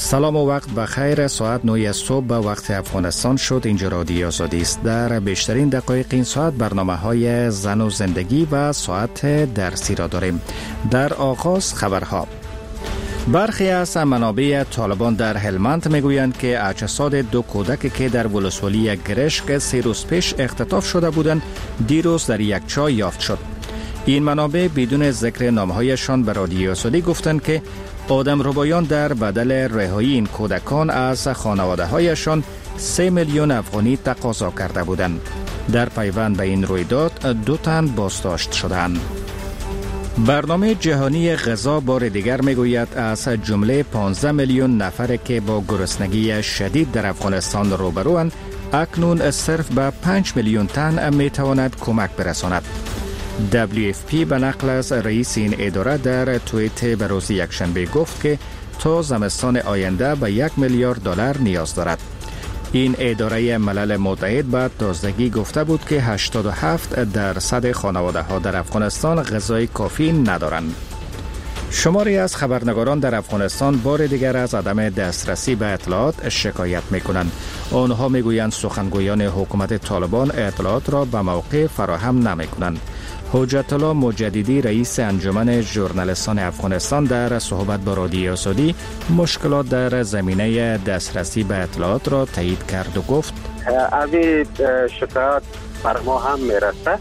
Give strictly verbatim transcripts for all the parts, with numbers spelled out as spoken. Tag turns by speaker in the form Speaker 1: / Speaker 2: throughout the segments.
Speaker 1: سلام و وقت بخیر. ساعت نه صبح به وقت افغانستان شد. اینجا رادیو آزادی است. در بیشترین دقایق این ساعت برنامه های زن و زندگی و ساعت درسی را داریم. در آغاز خبرها. برخی از منابع طالبان در هلمند میگویند که اجساد دو کودک که در ولسوالی گرشک سه روز پیش اختطاف شده بودند دیروز در یک چاه یافت شد. این منابع بدون ذکر نامهایشان به رادیو آزادی گفتند که آدم ربایان در بدل رهایی این کودکان از خانواده هایشان سه میلیون افغانی تقاضا کرده بودند. در پیوند به این رویداد دو تن بازداشت شدند. برنامه جهانی غذا بار دیگر میگوید از جمله پانزده میلیون نفر که با گرسنگی شدید در افغانستان روبروند، اکنون صرف به پنج میلیون تن میتواند کمک برساند. دبلیو اف پی به نقل از رئیس این اداره در توییت به روز یکشنبه گفت که تا زمستان آینده به یک میلیارد دلار نیاز دارد. این اداره ملل متحد به تازگی گفته بود که هشتاد و هفت درصد خانواده ها در افغانستان غذای کافی ندارند. شماری از خبرنگاران در افغانستان بار دیگر از عدم دسترسی به اطلاعات شکایت میکنند. آنها میگویند سخنگویان حکومت طالبان اطلاعات را به موقع فراهم نمیکنند. حجت الله مجددی رئیس انجمن ژورنالیستان افغانستان در صحبت با رادیو آزادی مشکلات در زمینه دسترسی به اطلاعات را تایید کرد و گفت
Speaker 2: اوی شکایات بر ما هم میرسه.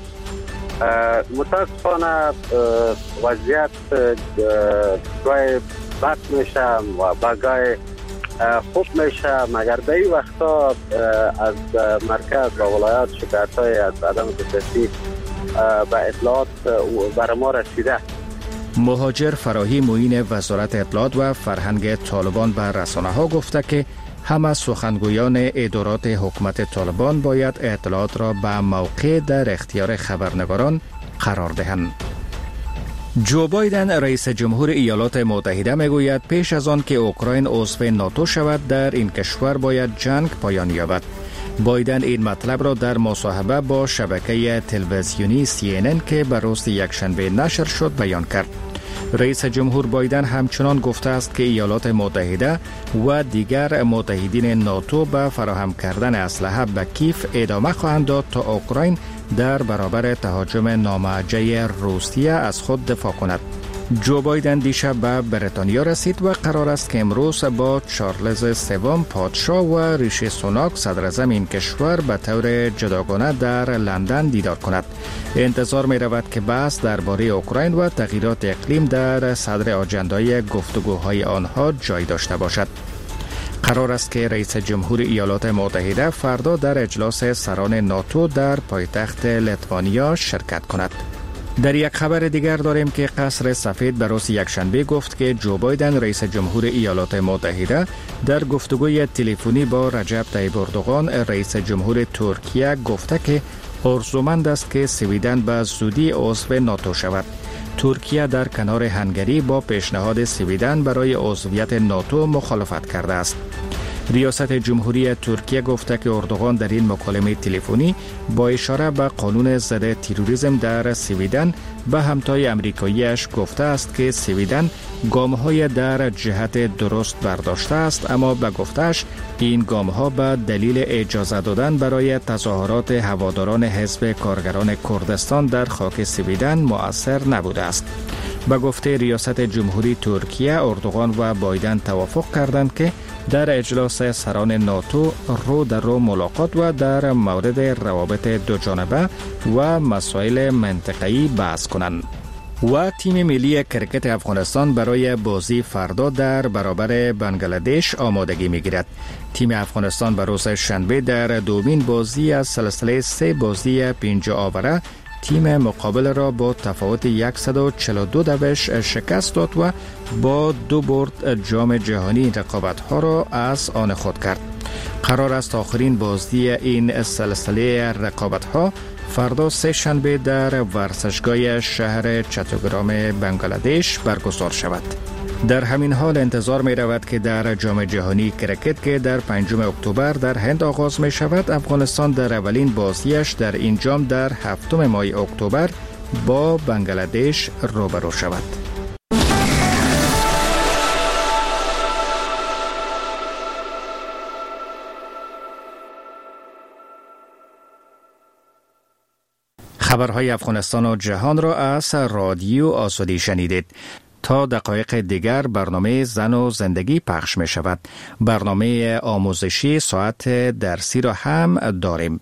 Speaker 2: متاسفانه وضعیت گاهی بد میشه و بگاهی خوب میشه، مگر به این وقتا از مرکز و ولایات شکایت های از عدم دسترسی به اطلاعات بر ما رسیده.
Speaker 1: مهاجر فراهی معین وزارت اطلاعات و فرهنگ طالبان به رسانه ها گفته که همه سخنگویان ادارات حکومت طالبان باید اطلاعات را به موقع در اختیار خبرنگاران قرار دهند. جو بایدن رئیس جمهور ایالات متحده میگوید پیش از آن که اوکراین عضو ناتو شود در این کشور باید جنگ پایان یابد. بایدن این مطلب را در مصاحبه با شبکه تلویزیونی سی ان ان که به روز یکشنبه نشر شد بیان کرد. رئیس جمهور بایدن همچنان گفته است که ایالات متحده و دیگر متحدین ناتو به فراهم کردن اسلحه به کیف ادامه خواهند داد تا اوکراین در برابر تهاجم ناموجه روسیه از خود دفاع کند. جو بایدن دیشب به بریتانیا رسید و قرار است که امروز با چارلز سوم پادشاه و ریشی سوناک صدراعظم این کشور به طور جداگانه در لندن دیدار کند. انتظار می رود که بحث درباره اوکراین و تغییرات اقلیم در صدر آجندای گفتگوهای آنها جای داشته باشد. قرار است که رئیس جمهور ایالات متحده فردا در اجلاس سران ناتو در پایتخت لیتوانیا شرکت کند. در یک خبر دیگر داریم که قصر سفید به روز یکشنبه گفت که جو بایدن رئیس جمهور ایالات متحده در گفتگوی تلفنی با رجب طیب اردوغان رئیس جمهور ترکیه گفته که آرزومند است که سویدن به زودی عضو ناتو شود. ترکیه در کنار هنگری با پیشنهاد سویدن برای عضویت ناتو مخالفت کرده است. ریاست جمهوری ترکیه گفته که اردوغان در این مکالمه تلفنی با اشاره به قانون ضد تروریسم در سویدن به همتای امریکاییش گفته است که سویدن گام‌های در جهت درست برداشته است، اما به گفته‌اش این گام‌ها به دلیل اجازه دادن برای تظاهرات هواداران حزب کارگران کردستان در خاک سویدن مؤثر نبوده است. به گفته ریاست جمهوری ترکیه، اردوغان و بایدن توافق کردند که در اجلاس سران ناتو رو در رو ملاقات و در مورد روابط دو جانبه و مسائل منطقه‌ای بحث کنند. و تیم ملی کرکت افغانستان برای بازی فردا در برابر بنگلادش آمادگی می‌گیرد. تیم افغانستان به روز شنبه در دومین بازی از سلسله سه بازی پنج آوره تیم مقابل را با تفاوت صد و چهل و دو دوش شکست داد و با دو برد جام جهانی رقابت‌ها را از آن خود کرد. قرار است آخرین بازی این سلسله رقابت‌ها فردا سه شنبه در ورزشگاه شهر چتوگرام بنگلادش برگزار شود. در همین حال انتظار می رود که در جام جهانی کرکت که در پنجم اکتبر در هند آغاز می شود، افغانستان در اولین بازیش در این جام در هفتم ماه اکتبر با بنگلادش روبرو شود. خبرهای افغانستان و جهان را از رادیو آزادی شنیدید. تا دقایق دیگر برنامه زن و زندگی پخش می شود. برنامه آموزشی ساعت درسی را هم داریم.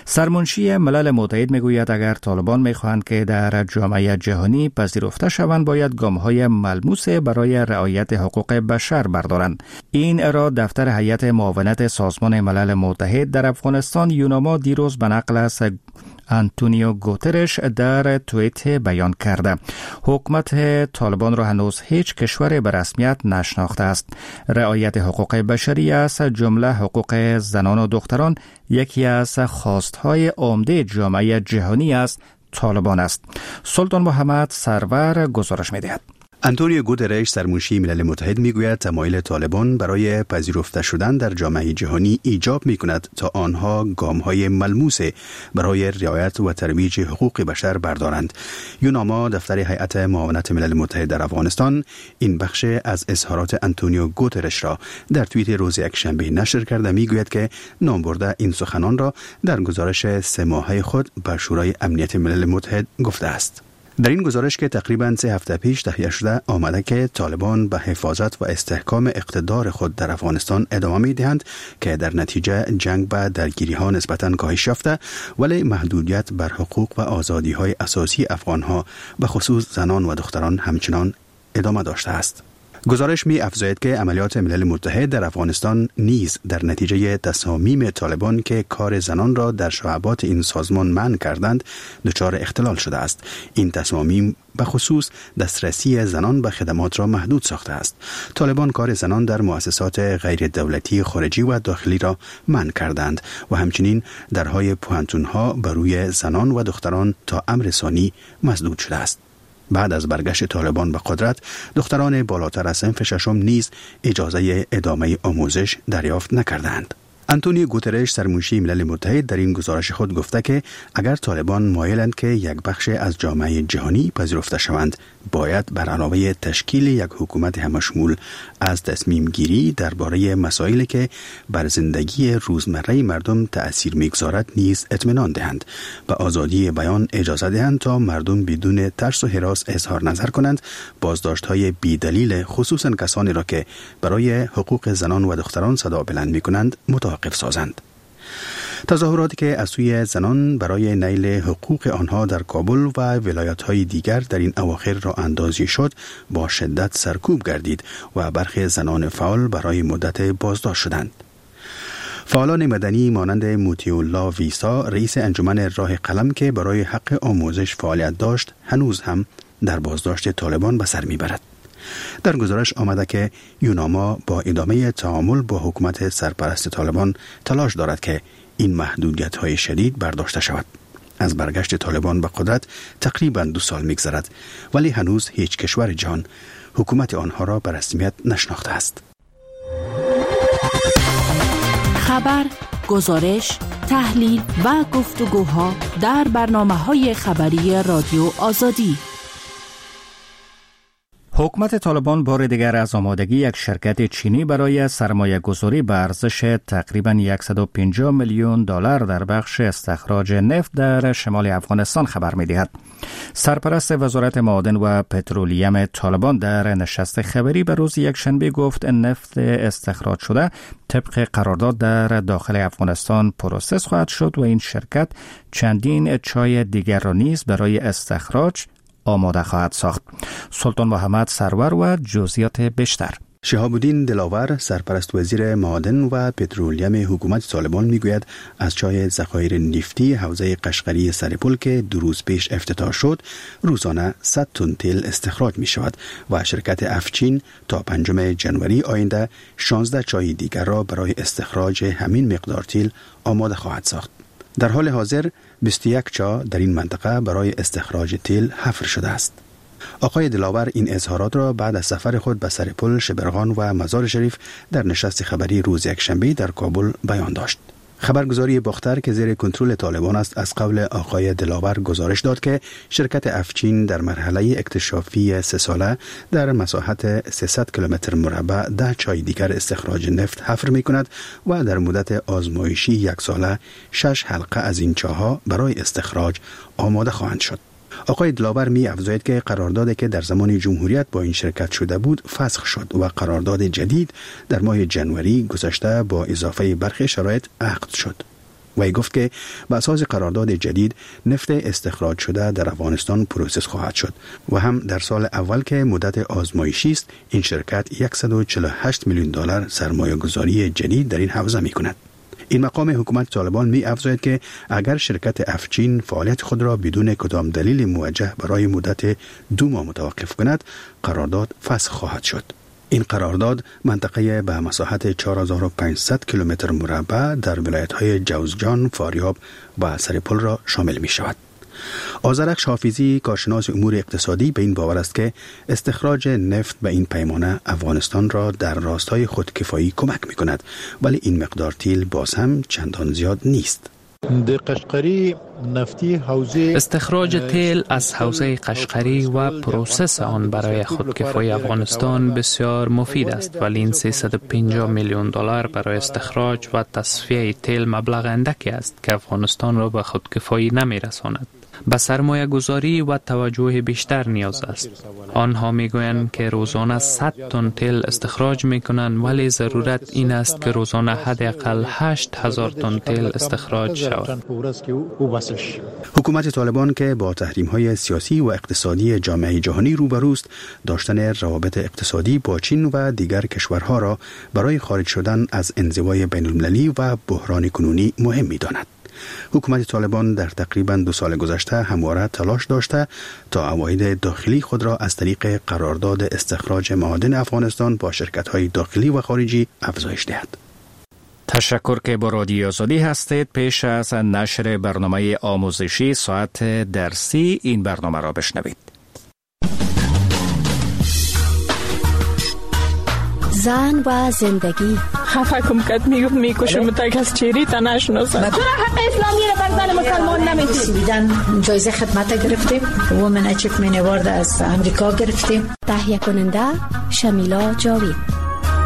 Speaker 1: سرمنشی ملل متحد می گوید اگر طالبان می خواهند که در جامعه جهانی پذیرفته شوند باید گام‌های ملموس برای رعایت حقوق بشر بردارند. این را دفتر هیئت معاونت سازمان ملل متحد در افغانستان یوناما دیروز به نقل از آنتونیو گوترش در توییت بیان کرده. حکومت طالبان را هنوز هیچ کشور به رسمیت نشناخته است. رعایت حقوق بشری از جمله حقوق زنان و دختران یکی از خواستهای عمده جامعه جهانی از طالبان است. سلطان محمد سرور گزارش می‌دهد.
Speaker 3: آنتونیو گوترش سرمنشی ملل متحد میگوید تمایل طالبان برای پذیرفته شدن در جامعه جهانی ایجاب میکند تا آنها گام‌های ملموس برای رعایت و ترویج حقوق بشر بردارند. یوناما دفتر هیئت معاونت ملل متحد در افغانستان این بخش از اظهارات آنتونیو گوترش را در توییت روز یکشنبه نشر کرده میگوید که نامبرده این سخنان را در گزارش سه ماهه خود به شورای امنیت ملل متحد گفته است. در این گزارش که تقریباً سه هفته پیش تهیه شده آمده که طالبان به حفاظت و استحکام اقتدار خود در افغانستان ادامه می دهند که در نتیجه جنگ به درگیری ها نسبتاً کاهش یافته ولی محدودیت بر حقوق و آزادی های اساسی افغان ها به خصوص زنان و دختران همچنان ادامه داشته است. گزارش می افزاید که عملیات ملل متحد در افغانستان نیز در نتیجه تصامیم طالبان که کار زنان را در شعبات این سازمان منع کردند دچار اختلال شده است. این تصامیم به خصوص دسترسی زنان به خدمات را محدود ساخته است. طالبان کار زنان در مؤسسات غیر دولتی خارجی و داخلی را منع کردند و همچنین درهای پوهنتون‌ها بر روی زنان و دختران تا امر ثانی مسدود شده است. بعد از برگشت طالبان به قدرت، دختران بالاتر از صنف ششم نیز اجازه ادامه آموزش دریافت نکردند. آنتونیو گوترش سرمنشی ملل متحد در این گزارش خود گفته که اگر طالبان مایلند که یک بخش از جامعه جهانی پذیرفته شوند، باید بر علاوه تشکیل یک حکومت همشمول از تصمیم گیری درباره مسائلی که بر زندگی روزمره مردم تأثیر میگذارد نیز اطمینان دهند. به آزادی بیان اجازه دهند تا مردم بدون ترس و هراس اظهار نظر کنند. بازداشت‌های بی‌دلیل خصوصاً کسانی را که برای حقوق زنان و دختران صدا بلند می‌کنند متوقف سازند. تظاهراتی که از سوی زنان برای نیل حقوق آنها در کابل و ولایت‌های دیگر در این اواخر را اندازی شد با شدت سرکوب گردید و برخی زنان فعال برای مدت بازداشت شدند. فعالان مدنی مانند موتی‌الله ویسا رئیس انجمن راه قلم که برای حق آموزش فعالیت داشت هنوز هم در بازداشت طالبان به سر میبرد. در گزارش آمده که یوناما با ادامه تعامل با حکومت سرپرست طالبان تلاش دارد که این محدودیت‌های شدید برداشته شود. از برگشت طالبان به قدرت تقریباً دو سال می‌گذرد ولی هنوز هیچ کشور جهان حکومت آنها را به رسمیت نشناخته است.
Speaker 4: خبر، گزارش، تحلیل و گفتگوها در برنامه‌های خبری رادیو آزادی.
Speaker 1: حکومت طالبان بار دیگر از آمادگی یک شرکت چینی برای سرمایه گذاری به ارزش تقریباً صد و پنجاه میلیون دلار در بخش استخراج نفت در شمال افغانستان خبر می‌دهد. سرپرست وزارت معادن و پترولیم طالبان در نشست خبری به روز یکشنبه گفت نفت استخراج شده طبق قرارداد در داخل افغانستان پروسس خواهد شد و این شرکت چندین چای دیگر را نیز برای استخراج آماده خواهد ساخت. سلطان محمد سرور و جزئیات بیشتر.
Speaker 3: شهاب الدین دلاور سرپرست وزیر معادن و پترولیم حکومت طالبان میگوید از چای ذخایر نفتی حوزه قشقری سرپل که دو روز پیش افتتاح شد روزانه صد تن تیل استخراج می شود و شرکت افچین تا پنجم جنوری آینده شانزده چای دیگر را برای استخراج همین مقدار تیل آماده خواهد ساخت. در حال حاضر بیست و یک چا در این منطقه برای استخراج تیل حفر شده است. آقای دلاور این اظهارات را بعد از سفر خود به سرپل، شبرغان و مزار شریف در نشست خبری روز یکشنبه در کابل بیان داشت. خبرگزاری باختر که زیر کنترل طالبان است از قول آقای دلاور گزارش داد که شرکت افچین در مرحله اکتشافی سه ساله در مساحت سیصد کیلومتر مربع ده چای دیگر استخراج نفت حفر می کند و در مدت آزمایشی یک ساله شش حلقه از این چاها برای استخراج آماده خواهند شد. آقای دلاور می افزاید که قراردادی که در زمان جمهوریت با این شرکت شده بود فسخ شد و قرارداد جدید در ماه جنوری گذشته با اضافه برخی شرایط عقد شد. وی گفت که به اساس قرارداد جدید نفت استخراج شده در افغانستان پروسس خواهد شد و هم در سال اول که مدت آزمایشی است این شرکت صد و چهل و هشت میلیون دلار سرمایه گذاری جدید در این حوزه می کند. این مقام حکومت طالبان می افزاید که اگر شرکت افچین فعالیت خود را بدون کدام دلیل موجه برای مدت دو ماه متوقف کند قرارداد فسخ خواهد شد. این قرارداد منطقه به مساحت چهار هزار و پانصد کیلومتر مربع در ولایت‌های جوزجان، فاریاب و سرپل را شامل می شود. آذرخش حافظی کارشناس امور اقتصادی به این باور است که استخراج نفت به این پیمانه افغانستان را در راستای خودکفایی کمک می کند ولی این مقدار تیل باز هم چندان زیاد نیست.
Speaker 5: استخراج تیل از حوزه قشقری و پروسس آن برای خودکفایی افغانستان بسیار مفید است ولی این سیصد و پنجاه میلیون دلار برای استخراج و تصفیه تیل مبلغ اندکی است که افغانستان را به خودکفایی نمی رساند. به سرمایه گذاری و توجه بیشتر نیاز است. آنها می گویند که روزانه صد تن تیل استخراج می کنند ولی ضرورت این است که روزانه حداقل هشت هزار تن تیل استخراج شود.
Speaker 3: حکومت طالبان که با تحریم‌های سیاسی و اقتصادی جامعه جهانی روبروست داشتن روابط اقتصادی با چین و دیگر کشورها را برای خارج شدن از انزوای بین‌المللی و بحران کنونی مهم می داند. حکومت طالبان در تقریباً دو سال گذشته همواره تلاش داشته تا عواید داخلی خود را از طریق قرارداد استخراج معادن افغانستان با شرکت‌های داخلی و خارجی افزایش دهد.
Speaker 1: تشکر که با رادیو آزادی هستید. پیش از نشر برنامه آموزشی ساعت درسی این برنامه را بشنوید.
Speaker 6: زن و زندگی
Speaker 7: خفه کم کت میگفت میکشم تا کس چیری تا نشناسم.
Speaker 8: چرا حق اسلامی را بر زن مسلمان نمیدید؟
Speaker 6: سویدن جایزه خدمت گرفتیم، وومن اچیومنت اوارد از امریکا گرفتیم.
Speaker 4: تهیه کننده شمیلا جاوید.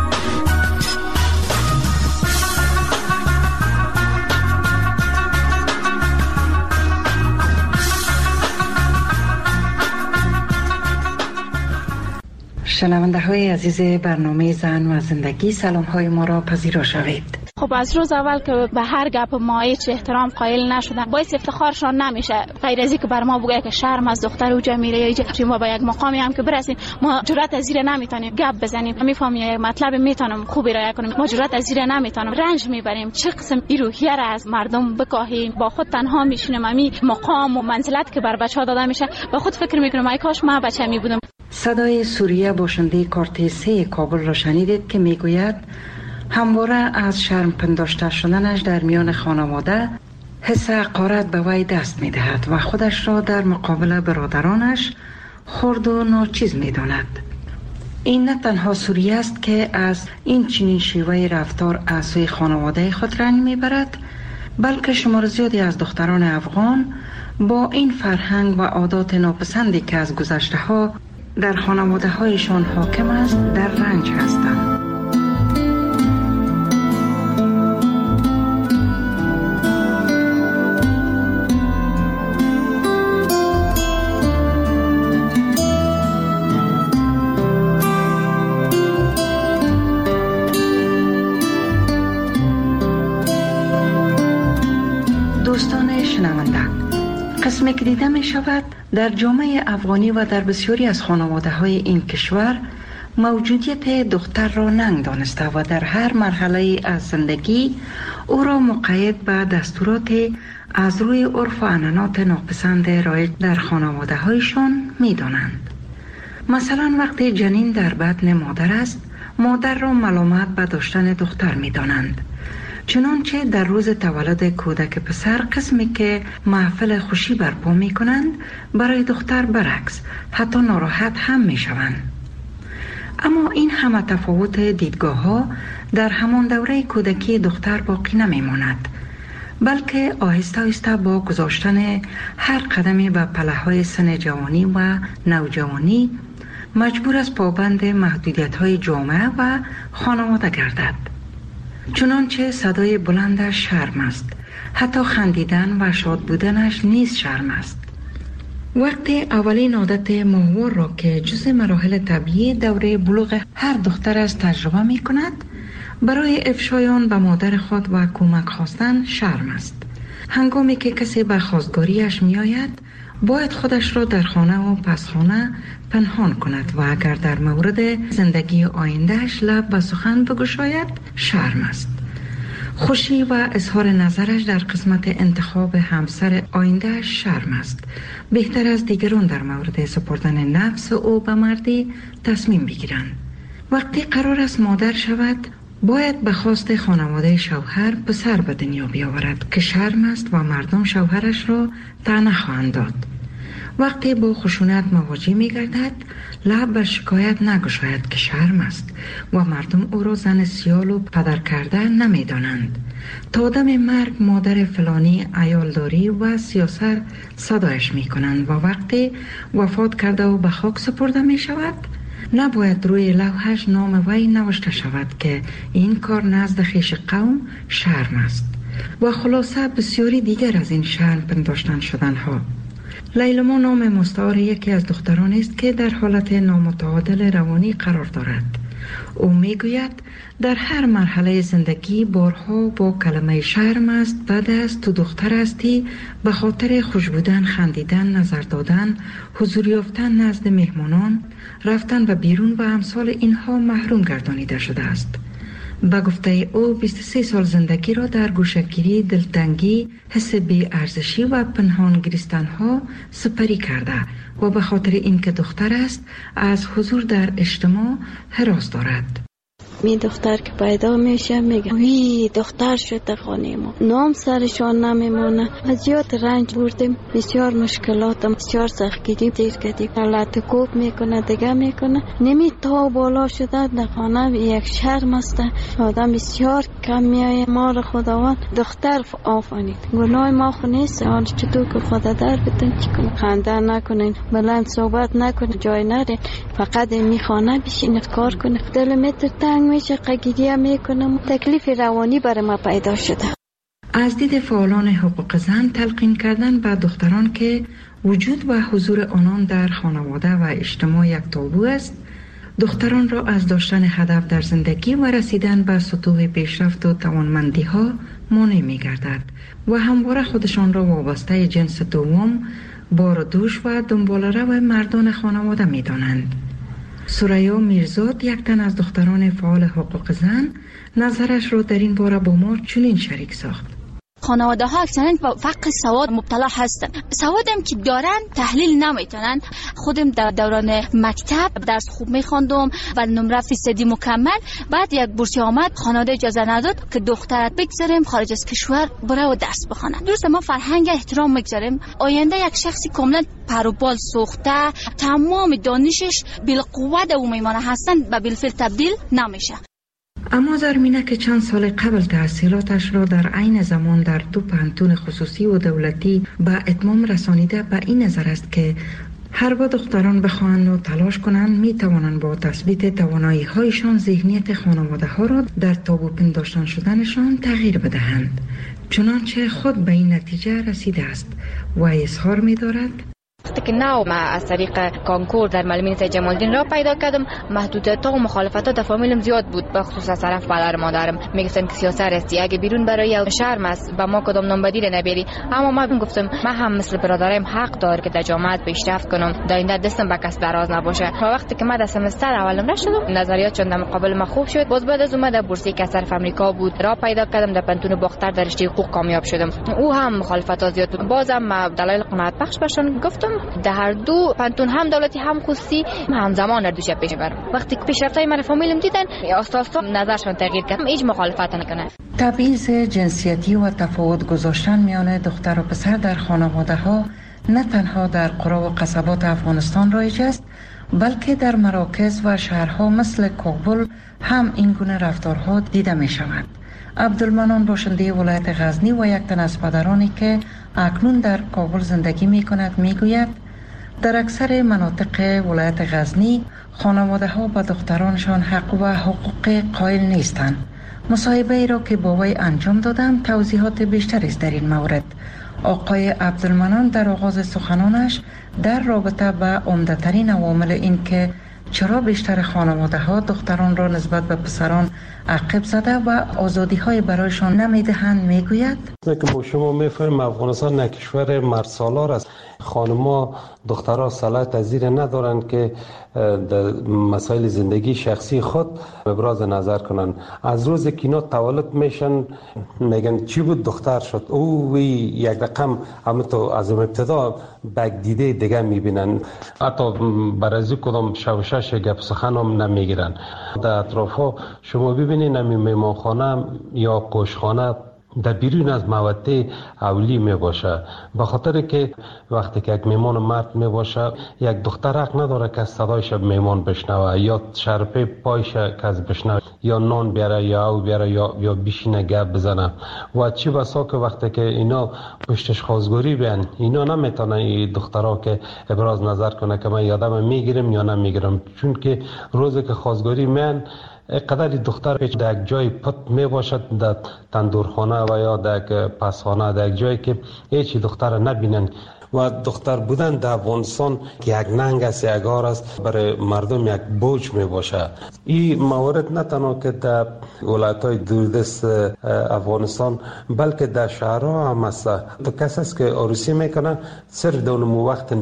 Speaker 9: شنونده های عزیز برنامه زن و زندگی سلام های ما را پذیرا شوید.
Speaker 10: خب از روز اول که به هر گپ ما هیچ احترام قائل نشدن باعث افتخارشان نمیشه. غیر از اینکه بر ما بگه که شرم از دختر اوجا میره یا اینجا ما با یک مقامی هم که برسیم ما جرأت از زیر نمیتونیم گپ بزنیم. میفهمی مطلب میتونم خوبی رعایت کنیم ما جرأت از زیر نمیتونیم. رنج میبریم. چه قسم این روحیه را از مردم بکاهیم. با خود تنها میشینیم. امی مقام و منزلت که بر بچه‌ها داده میشه با خود فکر میکنم ای کاش ما بچه می بودم.
Speaker 9: صدای سوریه باشنده کارت سه کابل را شنیدید که میگوید همواره از شرم پنداشته شدنش در میان خانواده حس حقارت به وی دست میدهد و خودش را در مقابل برادرانش خرد و ناچیز میداند. این نه تنها سوریه است که از این چنین شیوه رفتار از سوی خانواده خود رنج میبرد بلکه شمار زیادی از دختران افغان با این فرهنگ و عادات ناپسندی که از گذشته ها در خانواده هایشان حاکم است در رنج هستند. دوستان شنونده، قسمی که دیده می شود در جامعه افغانی و در بسیاری از خانواده های این کشور موجودیت دختر را ننگ دانسته و در هر مرحله از زندگی او را مقید به دستورات از روی عرف و عنعنات ناپسند رایج در خانواده هایشان می دانند. مثلا وقتی جنین در بطن مادر است مادر را ملامت به داشتن دختر می دانند. چنانچه در روز تولد کودک پسر قسمی که محفل خوشی برپا می کنند برای دختر برعکس حتی ناراحت هم می شوند. اما این همه تفاوت دیدگاه ها در همان دوره کودکی دختر باقی نمی ماند بلکه آهسته آهسته با گذاشتن هر قدمی به پله‌های سن جوانی و نوجوانی مجبور است پابند محدودیت‌های جامعه و خانواده گردد. چنانچه صدای بلندش شرم است، حتی خندیدن و شاد بودنش نیز شرم است. وقتی اولین عادت ماهوار را که جزء مراحل طبیعی دوره بلوغ هر دختر است تجربه می کند، برای افشای آن به مادر خود و کمک خواستن شرم است. هنگامی که کسی به خواستگاریش می آید، باید خودش را در خانه و پس خانه پنهان کند و اگر در مورد زندگی آیندهش لب به سخن بگشاید شرم است. خوشی و اظهار نظرش در قسمت انتخاب همسر آیندهش شرم است. بهتر از دیگران در مورد سپردن نفس او به مردی تصمیم بگیرند. وقتی قرار است مادر شود، باید به خواست خانواده شوهر پسر به دنیا بیاورد که شرم است و مردم شوهرش را طعنه خواهند داد. وقتی با خشونت مواجه می گردد، لب به شکایت نگشاید که شرم است و مردم او را زن سیال و پدر کرده نمی دانند. تا دم مرگ مادر فلانی عیالداری و سیاست صدایش می کنند و وقتی وفات کرده و به خاک سپرده می شود، نباید روی لوحش نام وی نوشته شود که این کار نزد خویش قوم شرم است. و خلاصه بسیاری دیگر از این شرم پنداشتن شدن ها. لیلما نام مستعار یکی از دختران است که در حالت نامتعادل روانی قرار دارد. او میگوید در هر مرحله زندگی بارها با کلمه شرم است، بد است، تو دختر هستی، به خاطر خوش بودن، خندیدن، نظر دادن، حضور یافتن نزد مهمانان، رفتن و بیرون و امثال اینها محروم گردانیده شده است. به گفته او بیست و سه سال زندگی را در گوشه‌گیری، دلتنگی، حس بی ارزشی و پنهان گریستن ها سپری کرده و به خاطر اینکه دختر است از حضور در اجتماع هراس دارد.
Speaker 11: می دختر که پیدا میشه میگه وی دختر شده خانه ما، نام سرشان نمیمونه. از زیاد رنج بردیم، بسیار مشکلات، بسیار سختگیری دیر کردیم. حالت کوب میکنه دیگه میکنه، نمی تا بالا شده در خانه یک شرم است. آدم بسیار کم میایه. ما را خداوند دختر آفرید، گناه ما خو نیست. حال چطور که خدا در بتون چیکنه، خنده نکنین، بلند صحبت نکنین، جای نرین، فقط می خانه بشین کار کنه. دل متر تنگ میشه، قگیری میکنم، تکلیف روانی برای ما پیدا شده.
Speaker 9: از دید فعالان حقوق زن تلقین کردن به دختران که وجود و حضور آنان در خانواده و اجتماع یک تابو است، دختران را از داشتن هدف در زندگی و رسیدن به سطوح پیشرفت و توانمندی ها مانع می گردد و همواره خودشان را وابسته جنس دوم، بار دوش و دنباله‌رو مردان خانواده می دانند. سریا میرزاد، یک تن از دختران فعال حقوق زن، نظرش را در این باره با ما چنین شریک ساخت.
Speaker 10: خانواده ها اکثرا با فقر سواد مبتلا هستن. سوادم که دارن تحلیل نمیتونن. خودم در دوران مکتب درس خوب میخوندم و نمره فیصدی مکمل. بعد یک بورسی آمد، خانواده اجازه نداد که دخترت بگذاریم خارج از کشور بره و درس بخونه. درسته ما فرهنگ احترام میگذاریم. آینده یک شخصی کاملا پروبال سوخته، تمام دانشش بالقوت او میمانه هستن و بالفعل تبدیل نمیشه.
Speaker 9: اما زرمینه که چند سال قبل تحصیلاتش را در عین زمان در دو پانتون خصوصی و دولتی به اتمام رسانیده، به این نظر است که هر با دختران بخواهند و تلاش کنند می توانند با تثبیت توانایی هایشان ذهنیت خانواده ها را در تابو پنداشتن شدنشان تغییر بدهند. چنانچه خود به این نتیجه رسیده است و اظهار می دارد:
Speaker 12: وقتی که نو ما از طریق کانکور در معلمین سید جمال الدین را پیدا کردم، محدودیت و مخالفت در فامیلم زیاد بود، به خصوص از طرف پدر مادرم. میگفتن که سیاست هستی، اگه بیرون برای شرم است و ما کدام نام بدیل نبری. اما من گفتم من هم مثل برادرم حق داره که در جامعه پیشرفت کنم، در این دستم به کس دراز نباشه. و وقتی که من در سمستر اولم رشدم، نظریاتشون در مقابل ما خوب شد. باز بعد از اومد بورسی که از طرف آمریکا بود را پیدا کردم، در پنتون باختر در رشته حقوق کامیاب شدم. او هم مخالفت زیاد بود. بازم دلایل قناعت بخش برشون گفتم. در هر دو پنتون هم دولتی هم خصوصی همزمان در دوشه پیش برم. وقتی که پیشرفتای من فامیلم دیدن، آساسا نظرشون تغییر کرد، هیچ مخالفت نکنه.
Speaker 9: تبعیض جنسیتی و تفاوت گذاشتن میان دختر و پسر در خانواده ها نه تنها در قرا و قصبات افغانستان رایج است، بلکه در مراکز و شهرها مثل کابل هم این گونه رفتارها دیده می شود. عبدالمنان باشنده ولایت غزنی و یک تن از پدرانی که اکنون در کابل زندگی می کند می گوید در اکثر مناطق ولایت غزنی خانواده ها به دخترانشان حق و حقوق قائل نیستند. مصاحبه ای را که با وی انجام دادم توضیحات بیشتری است در این مورد. آقای عبدالمنان در آغاز سخنانش در رابطه به عمده‌ترین عوامل این که چرا بیشتر خانواده ها دختران را نسبت به پسران عقب زده و آزادی های برایشان نمیدهند میگوید
Speaker 13: که با شما میفهمیم افغانستان یک کشور مردسالار است. خانم‌ها دخترها صلاحیت پذیر ندارند که در مسائل زندگی شخصی خود ابراز نظر کنند. از روز که اینا تولد میشن میگن چی بود دختر شد او وی یک رقم اما تو از ابتدا بگ دیده دیگه میبینن. حتی برای کدام شوشش گپ سخن هم نمیگیرن. در اطراف شما ببینید نمی میمانخانه یا کوشخانه در بیرون از موده اولی می باشه، به خاطر که وقتی که یک میمان مرد می باشه یک دختر حق نداره که صدایش میمان بشنوه یا شرپه پایش کس بشنوه یا نان بیاره یا او بیاره یا یا بیشینه گپ بزنه. و چی بسا که وقتی که اینا پشتش خواستگاری بیان اینا نمیتونن این دخترها که ابراز نظر کنه که من یادم میگیرم یا نمیگیرم، چون که روزی که خواستگاری میان قدر دختر در یک جای پت می باشد در تندورخانه و یا در یک پسخانه در یک جایی که هیچ دختر نبینن. و دختر بودن در افغانستان که یک ننگ است یک آر است برای مردم یک بوج می باشه. این موارد نه تنها که در ولایت‌های دوردست افغانستان بلکه در شهرها هم است. تو کسی است که عروسی میکنه صرف در وقت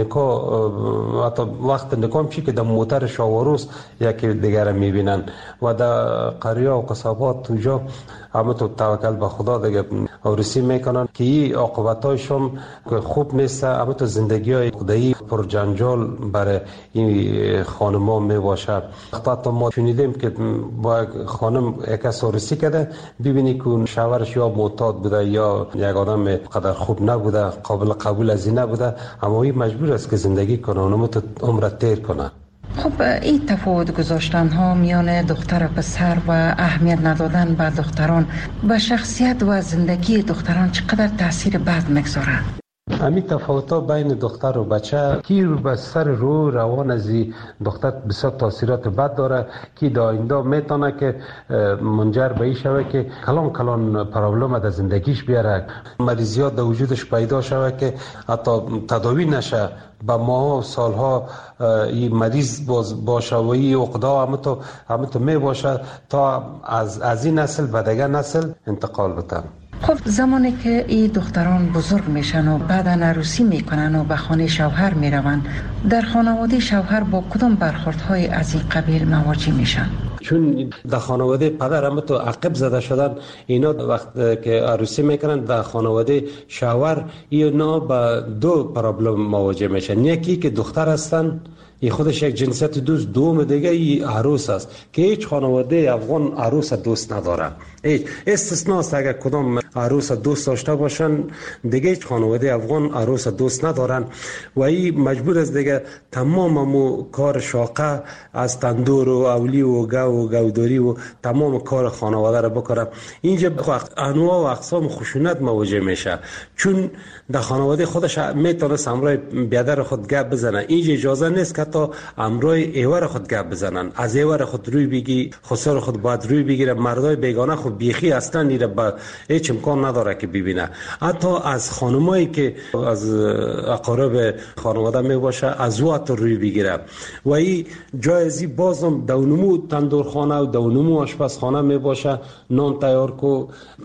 Speaker 13: نکاح حتی وقت نکاح میشه که در موتر شاوروز یکی دیگر میبینن و در قریه و قصابات توجا اما تو توکل به خدا دیگه عروسی میکنن که این عاقبتایشون خوب نیست. اما تو زندگی های خدایی پر جنجال برای این خانما می باشه. وقتا ما شنیدیم که با خانم یک عروسی کرده ببینی که شوهرش یا معتاد بوده یا یک آدم قدر خوب نبوده قابل قبول از این نبوده، اما این مجبور است که زندگی کنه اونم تو عمر تیر کنه.
Speaker 9: خب این تفاوت گذاشتن ها میان دختر و پسر و اهمیت ندادن به دختران به شخصیت و زندگی دختران چقدر تاثیر بد میگذاره؟
Speaker 13: همین تفاوت‌ها بین دختر و بچه که به سر رو روان از دختر بسیار تاثیرات بد داره که در آینده میتونه که منجر به این شوه که کلان کلان پرابلم در زندگیش بیاره، مریضیات در وجودش پیدا شوه که حتی تداوی نشه، با ماه و سالها این مریض باشه و این عقدا همه تو همه تو می باشه تا از از این نسل به دیگر نسل انتقال بده.
Speaker 9: خب زمانی که این دختران بزرگ میشن و بعدا عروسی میکنن و به خانه شوهر میروند، در خانواده شوهر با کدام برخوردهای از این قبیل مواجه میشن؟
Speaker 13: چون در خانواده پدر هم تو عقب زده شدن اینا وقت که عروسی میکنن در خانواده شوهر اینا با دو پرابلم مواجه میشن. یکی که دختر هستن این خودش یک جنسیت دوست، دوم دیگه این عروس است که هیچ خانواده افغان عروس دوست نداره. هیچ استثناء است اگر کدام عروس دوست داشته باشن دیگه هیچ خانواده افغان عروس دوست ندارن و این مجبور است دیگه تمام مو کار شاقه از تندور و اولی و گو و گوداری و تمام کار خانواده را بکنه. اینجا انواع و اقسام خشونت مواجه میشه چون در خانواده خودش میتونه امرای بیادر خود گپ بزنه. اینجا اجازه نیست که تا امرای ایوار خود گپ بزنن، از ایوار خود روی بگی خسر خود باید روی بگیره. مردای بیگانه خود بیخی اصلا نیره با هیچ امکان نداره که ببینه. حتی از خانمایی که از اقارب خانواده می باشه از وقت روی بگیره و این جایزی بازم دونمو تندورخانه و دونمو آشپزخانه می باشه نان تیار کو.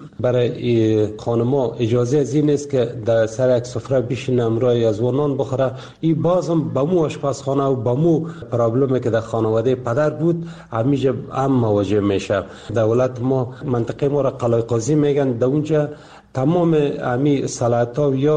Speaker 13: برای خانما اجازه از این است که در سر یک سفره بشینه امرای از نان بخوره. این بازم با مو آشپزخانه و با مو پرابلمی که در خانواده پدر بود همیشه هم مواجه میشه. دولت ما منطقه ما را قلعه قاضی میگن، در اونجا تمام امی صلاحیت‌ها یا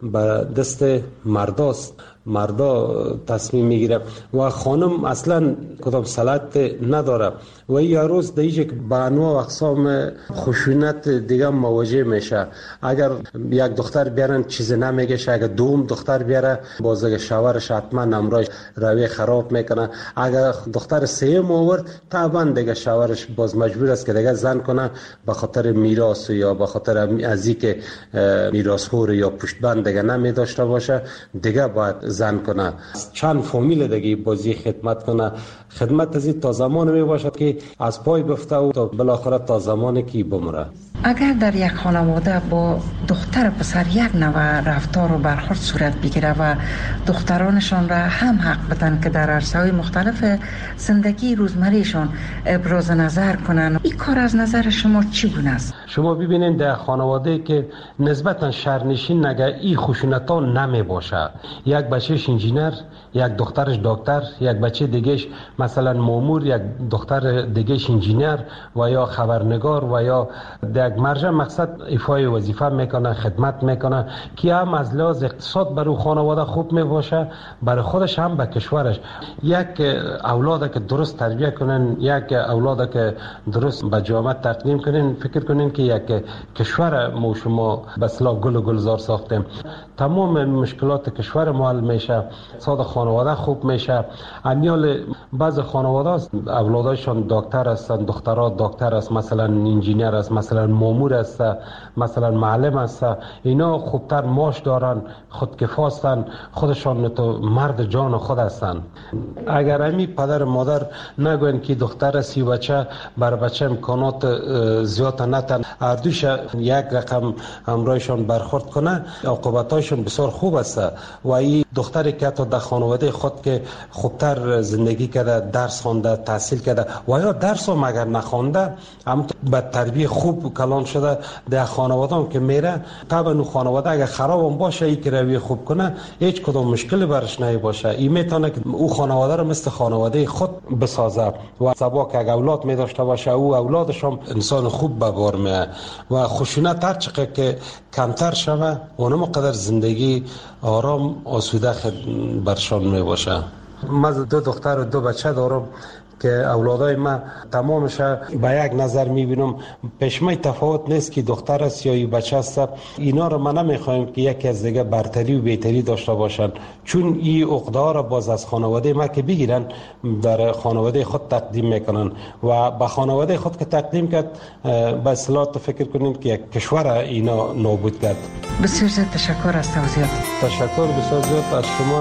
Speaker 13: به دست مرداست، مردا تصمیم میگیره و خانم اصلا کدام صلاحیت نداره و یه روز دیگه که با انواع و اقسام خشونت دیگه مواجه میشه. اگر یک دختر بیارن چیزی نمیگه، اگر دوم دختر بیاره باز اگر شوهرش حتما امرای روی خراب میکنه. اگر دختر سوم آورد طبعا دیگه شوهرش باز مجبور است که دیگه زن کنه به خاطر میراث یا به خاطر از اینکه میراثخوار یا پشتبند دیگه نمی داشته باشه دیگه باید زن کنه. چند فامیل دیگه بازی خدمت کنه. خدمت از این تا زمان می باشد که از پای بفته و تا بالاخره تا زمانی که بمره.
Speaker 9: اگر در یک خانواده با دختر پسر یک نوع رفتار و برخورد صورت بگیره و دخترانشان را هم حق بدن که در عرصه‌های مختلف زندگی روزمرهشان ابراز نظر کنن، این کار از نظر شما چی گونه است؟
Speaker 13: شما ببینید در خانواده که نسبتا شهرنشین نگه این خشونت‌ها نمی باشه، یک بچهش انجینر، یک دخترش دکتر، یک بچه دیگهش مثلا مامور، یک دختر دیگهش انجینر و یا خبرنگار و یا یک مرجع مقصد ایفای وظیفه میکنه، خدمت میکنه که هم از لحاظ اقتصاد برای خانواده خوب میباشه، برای خودش هم به کشورش. یک اولاد که درست تربیت کنن، یک اولاد که درست به جامعه تقدیم کنن، فکر کنین که یک کشور ما شما به اصطلاح گل و گلزار ساختیم. تمام مشکلات کشور ما حل میشه، اقتصاد خانواده خوب میشه. امیال بعض خانواده است اولادایشان دکتر هستن، دخترها دکتر است، مثلا انجینیر است، مثلا مامور است، مثلا معلم است، اینا خوبتر معاش دارن، خودکفا هستن، خودشان تو مرد جان خود هستن. اگر امی پدر مادر نگوین که دختر سی بچه بر بچه امکانات زیاد نتن، اردوش یک رقم همراهشان برخورد کنه، عاقبتایشان بسیار خوب است. و این دختری که تا در خانواده خود که خوبتر زندگی کرده، درس خوانده، تحصیل کرده و یا درس هم اگر نخوانده هم به تربیت خوب کلان شده در خانواده هم که میره، طبعا خانواده اگر خراب هم باشه ای که روی خوب کنه هیچ کدام مشکلی برش نمی باشه. این میتونه که او خانواده رو مثل خانواده خود بسازه و سبا که اگر اولاد می داشته باشه او اولادش هم انسان خوب به بار میاد و خشونت هر چقدر که کمتر شوه اونم قدر زندگی آرام آسوده برشان می باشه. من دو دختر و دو بچه دارم که اولادای من تمامش به یک نظر میبینم پیشمای تفاوت نیست که دختر است یا بچه است. اینا رو من نمیخوایم که یکی از دیگه برتری و بهتری داشته باشن، چون این عقده را باز از خانواده ما که بگیرن در خانواده خود تقدیم میکنن و به خانواده خود که تقدیم کرد به اصطلاح فکر کنین که یک کشور اینا نابود کرد.
Speaker 9: بسیار زیاد تشکر از توضیحات.
Speaker 13: تشکر بسیار زیاد از شما.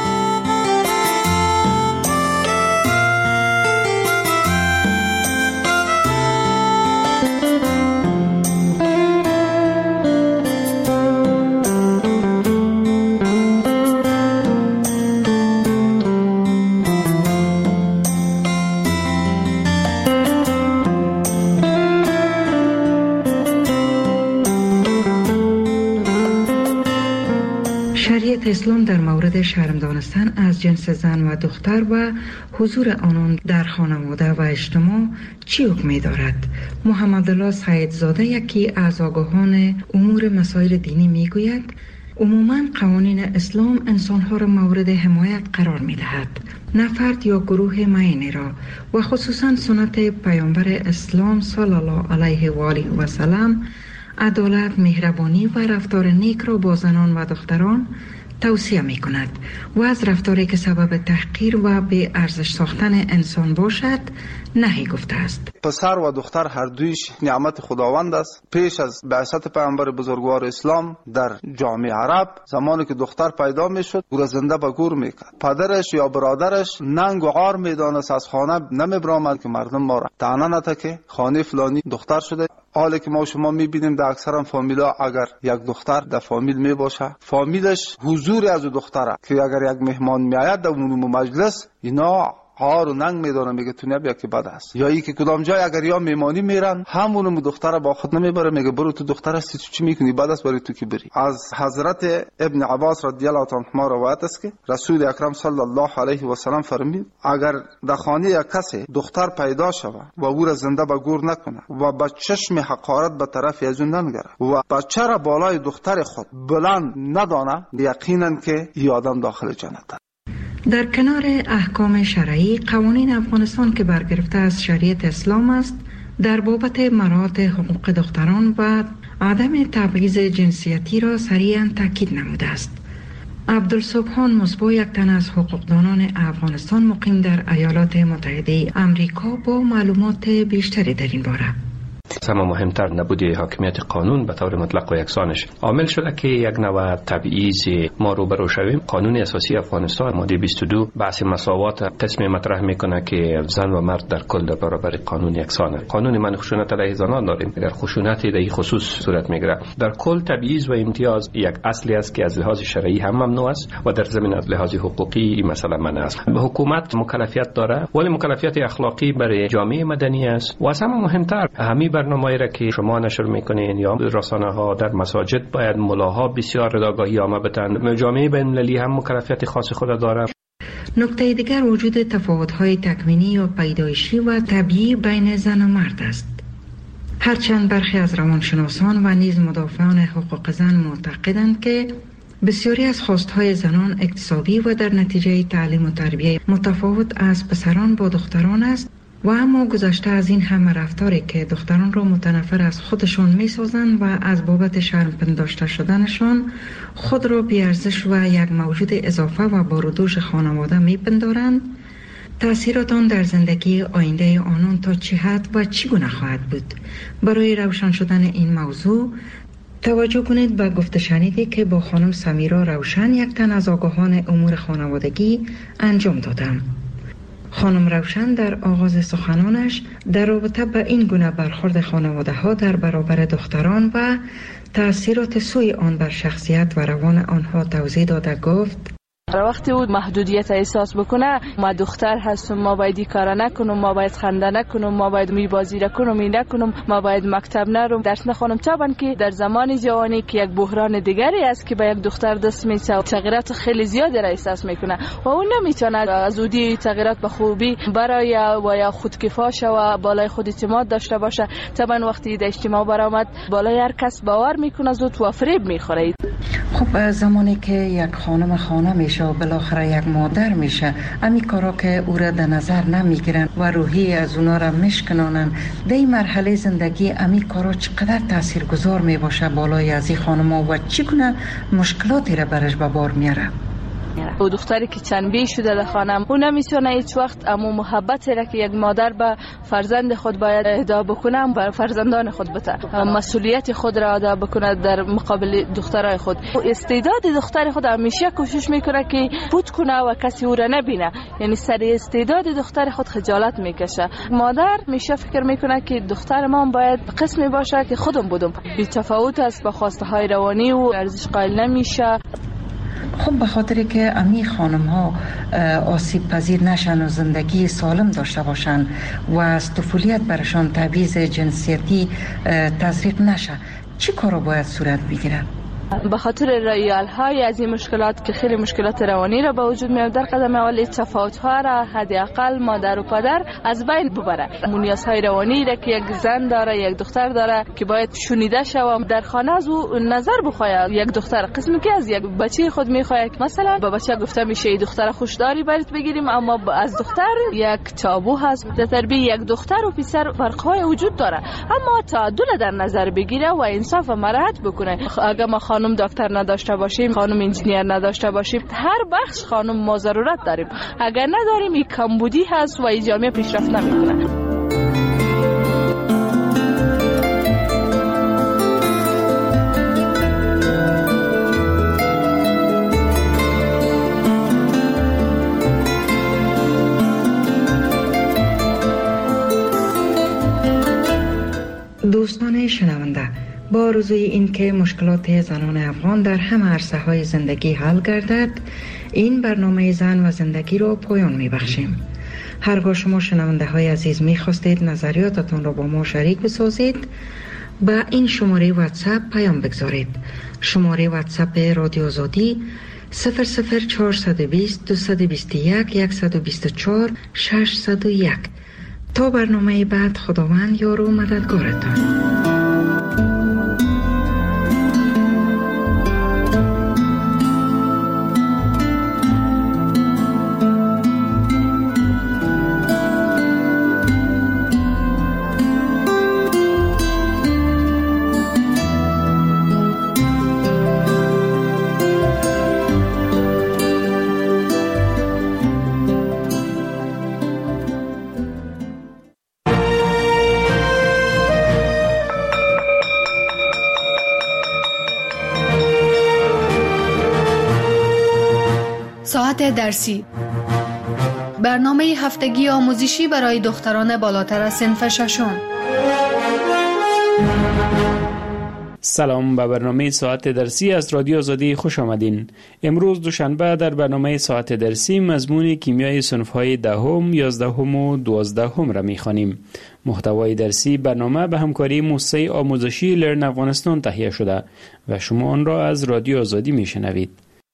Speaker 9: شریعت اسلام در مورد شرم دانستن از جنس زن و دختر و حضور آنان در خانواده و اجتماع چی حکمی دارد؟ محمد الله سیدزاده یکی از آگاهان امور مسائل دینی می گوید عموماً قوانین اسلام انسانها را مورد حمایت قرار می دهد، نه فرد یا گروه معینی را، و خصوصاً سنت پیامبر اسلام صلی الله علیه و آله و سلم عدالت، مهربانی و رفتار نیک را با زنان و دختران توصیه می کند و از رفتاری که سبب تحقیر و به ارزش ساختن انسان باشد نهی گفته است.
Speaker 14: پسر و دختر هر دویش نعمت خداوند است. پیش از بعثت پیامبر بزرگوار اسلام در جامعه عرب زمانی که دختر پیدا می شد او را زنده به گور می کرد. پدرش یا برادرش ننگ و عار می دانست، از خانه نمی برآمد که مردم ما را طعنه نده که خانه فلانی دختر شده. حالی که ما شما می بینیم در اکثر فامیلا اگر یک دختر در فامیل می باشه فامیلش حضور از دختره که اگر یک مهمان می آید در عموم مجلس اینا عار و ننگ میدونه میگه تو نبیا که بد است. یا ای که کدام جای اگر یا میمانی میرن همون دختر با خود نمیبره میگه برو تو دختر هستی تو چی میکنی بد است برای تو که بری. از حضرت ابن عباس رضی الله عنهما روایت است که رسول اکرم صلی الله علیه و سلم فرمود اگر در خانه یک کسی دختر پیدا شود و او را زنده به گور نکنه و با چشم حقارت به طرف از اون ننگره و بچه را بالای دختر خود بلند ندانه یقینا که این آدم داخل جنت است.
Speaker 9: در کنار احکام شرعی، قوانین افغانستان که برگرفته از شریعت اسلام است در بابت مراعات حقوق دختران و عدم تبعیض جنسیتی را صریحاً تاکید نموده است. عبدالسبحان مصباح، یک تن از حقوقدانان افغانستان مقیم در ایالات متحده آمریکا، با معلومات بیشتری در این باره.
Speaker 15: اما مهمتر نبودی حاکمیت قانون به طور مطلق و یکسانش عامل شده که یک نوع تبعیض ما روبرو شویم. قانون اساسی افغانستان ماده بیست و دو بحث مساوات قسم مطرح میکنه که زن و مرد در کل در برابر قانون یکسانه. قانون من خشونت علیه زنان داریم، اگر خشونتی در این خصوص صورت میگیره در کل تبعیض و امتیاز یک اصلی است که از لحاظ شرعی هم ممنوع است و در ضمن از لحاظ حقوقی این مسئله منع است. به حکومت مکلفیت داره ولی مکلفیت اخلاقی برای جامعه مدنی است و از همه مهمتر همین برنامه‌ای را که شما نشر میکنین یا رسانه ها در مساجد باید ملاها بسیار آگاهی عامه بدن. جامعه بین‌المللی هم مکلفیت خاص خود داره.
Speaker 9: نکته دیگر وجود تفاوت‌های تکوینی و پیدایشی و طبیعی بین زن و مرد است. هرچند برخی از روانشناسان و نیز مدافعان حقوق زن معتقدند که بسیاری از خواستهای زنان اکتسابی و در نتیجه تعلیم و تربیه متفاوت از پسران با دختران است و اما گذشته از این همه رفتاری که دختران را متنفر از خودشان می سازند و از بابت شرم پنداشته شدنشان خود را بی‌ارزش و یک موجود اضافه و بارودوش خانواده می پندارند، تأثیرات آن در زندگی آینده آنان تا چه حد و چگونه خواهد بود؟ برای روشن شدن این موضوع توجه کنید به گفته شنیدی که با خانم سمیرا روشن، یک تن از آگاهان امور خانوادگی، انجام دادم. خانم روشن در آغاز سخنانش در رابطه به این گونه برخورد خانواده ها در برابر دختران و تأثیرات سوی آن بر شخصیت و روان آنها توضیح داده گفت:
Speaker 16: وقتی او محدودیت احساس بکنه ما دختر هستم، ما باید این کارا نکنم، ما باید خنده نکنم، ما باید میبازی نکنم، می نکنم، ما باید مکتب نرم، درس نخونم. طبعا که در زمان جوانی که یک بحران دیگری است که به یک دختر دست میشه، تغییرات خیلی زیادی را احساس میکنه و اون نمیتونه از اودی تغییرات به خوبی برای و یا خودکفا شه و بالای خود اعتماد داشته باشه. طبعا وقتی در اجتماع برآمد بالای هر کس باور میکنه زود و فریب میخوره.
Speaker 9: خب زمانی که یک خانم خانه میشه و بالاخره یک مادر میشه، امی کارا که او را در نظر نمیگیرن و روحی از اونا را میشکنانن، در این مرحله زندگی امی کارا چقدر تاثیرگذار میباشه بالای از این خانم‌ها و چگونه مشکلاتی را برش به بار میاره؟
Speaker 16: او دختری که چنبی شده در خانم، او نمیتونه هیچ وقت امو محبتی را که یک مادر به فرزند خود باید اهدا بکنه بر فرزندان خود بده، مسئولیت خود را ادا بکنه در مقابل دخترای خود. او استعداد دختر خود همیشه کوشش میکنه که فوت کنه و کسی او را نبینه، یعنی سر استعداد دختر خود خجالت میکشه. مادر میشه فکر میکنه که دختر ما باید قسمی باشه که خودم بودم، بی تفاوت است با خواسته های روانی و ارزش قائل نمیشه.
Speaker 9: خب به خاطر که امی خانم ها آسیب پذیر نشن و زندگی سالم داشته باشن و از طفولیت برشان تبعیض جنسیتی تزریق نشه، چی کارو باید صورت بگیره؟
Speaker 16: به خاطر رایال های از این مشکلات که خیلی مشکلات روانی را به وجود میاد، در قدم اول تفاوت ها را حداقل مادر و پدر از بین ببره. نیاز های روانی را که یک زن داره یک دختر داره که باید شنیده شوه، در خانه از او نظر بخواه. یک دختر قسمی که از یک بچه خود میخواه، مثلا به بچه گفته میشه ای دختر خوشداری برات بگیریم، اما از دختر یک تابو هست. در تربیت یک دختر و پسر فرق های وجود داره، اما تعادل در نظر بگیره و انصاف و مراعات بکنه. اگر ما خانم دکتر نداشته باشیم، خانم انجینیر نداشته باشیم، هر بخش خانم ما ضرورت داریم. اگر نداریم این کمبودی هست و این جامعه پیشرفت نمیکنه.
Speaker 9: دوستان شنونده، با آرزوی این که مشکلات زنان افغان در همه عرصه های زندگی حل گردد، این برنامه زن و زندگی را پایان می بخشیم. هرگاه شما شنونده های عزیز می خواستید نظریاتتان را با ما شریک بسازید، با این شماره واتساپ پیام بگذارید. شماره واتساپ رادیو آزادی صفر صفر چهارصد و بیست دویست و بیست و یک صد و بیست و چهار ششصد و یک. تا برنامه بعد، خداوند یار و مددگارتان.
Speaker 17: ساعت درسی، برنامه هفتگی آموزشی برای دختران بالاتر از صنف ششم.
Speaker 5: سلام، به برنامه ساعت درسی از رادیو آزادی خوش آمدین. امروز دوشنبه در برنامه ساعت درسی مضمون کیمیای صنف‌های دهم، یازدهم و دوازدهم را می‌خوانیم. محتوای درسی برنامه به همکاری موسسه آموزشی لرن افغانستان تهیه شده و شما آن را از رادیو آزادی می‌شنوید.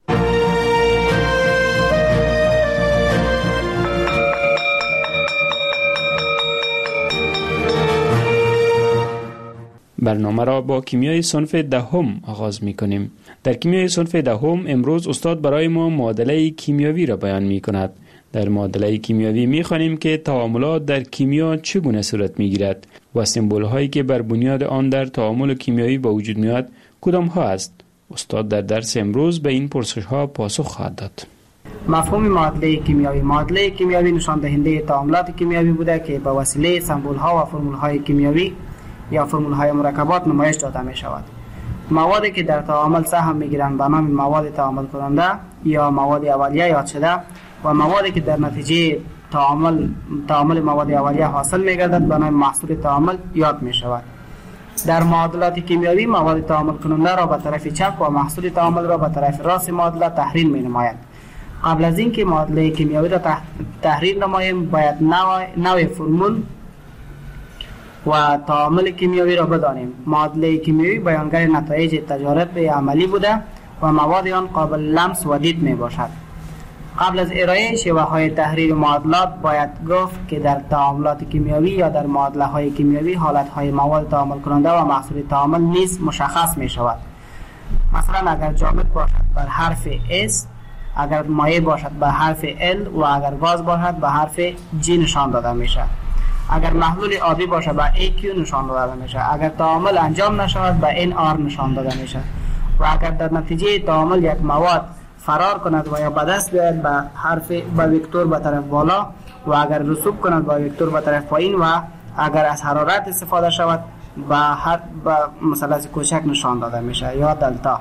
Speaker 5: برنامه را با کیمیای صنف دهم آغاز می کنیم. در کیمیای صنف دهم امروز استاد برای ما معادله کیمیاوی را بیان می کند. در معادله کیمیاوی می خوانیم که تعاملات در کیمیا چگونه صورت می گیرد و سمبول هایی که بر بنیاد آن در تعامل کیمیایی به وجود می آید کدام ها است. استاد در درس امروز به این پرسش ها پاسخ خواهد داد.
Speaker 18: مفهوم معادله کیمیاوی: معادله کیمیاوی نشان دهنده تعاملات کیمیاوی بوده که به وسیله سمبول ها و فرمول های کیمیاوی یا فرمول های مرکبات نمایش داده می شود. موادی که در تعامل سهم می گیرند به نام مواد تعامل کننده یا مواد اولیه یاد شده و موادی که در نتیجه تعامل تعامل مواد اولیه حاصل می گردد به نام محصول تعامل یاد می شود. در معادلات کیمیاوی مواد تعامل کننده را به طرف چپ و محصول تعامل را به طرف راست معادله تحریل می نماید. قبل از اینکه معادله کیمیاوی را تحریل نماییم باید نوع نوع فرمول و تعامل کیمیاوی را بدانیم. معادله کیمیاوی بیانگر نتایج تجارب عملی بوده و مواد آن قابل لمس و دید می باشد. قبل از ارائه شیوه های تحریل معادلات باید گفت که در تعاملات کیمیاوی یا در معادله های کیمیاوی حالت های مواد تعامل کننده و محصول تعامل نیز مشخص می شود. مثلا اگر جامد باشد بر حرف S، اگر مایع باشد به حرف L و اگر گاز باشد به حرف G نشان داده می شود. اگر محلول آبی باشه به ای کیو نشان داده میشه. اگر تعامل انجام نشود به ان آر نشان داده میشه. و اگر در نتیجه تعامل یک مواد فرار کند و یا به دست بیاید به حرف به وکتور به طرف بالا و اگر رسوب کند به وکتور به طرف پایین و اگر از حرارت استفاده شود به هر به مثلث کوچک نشان داده میشه یا دلتا.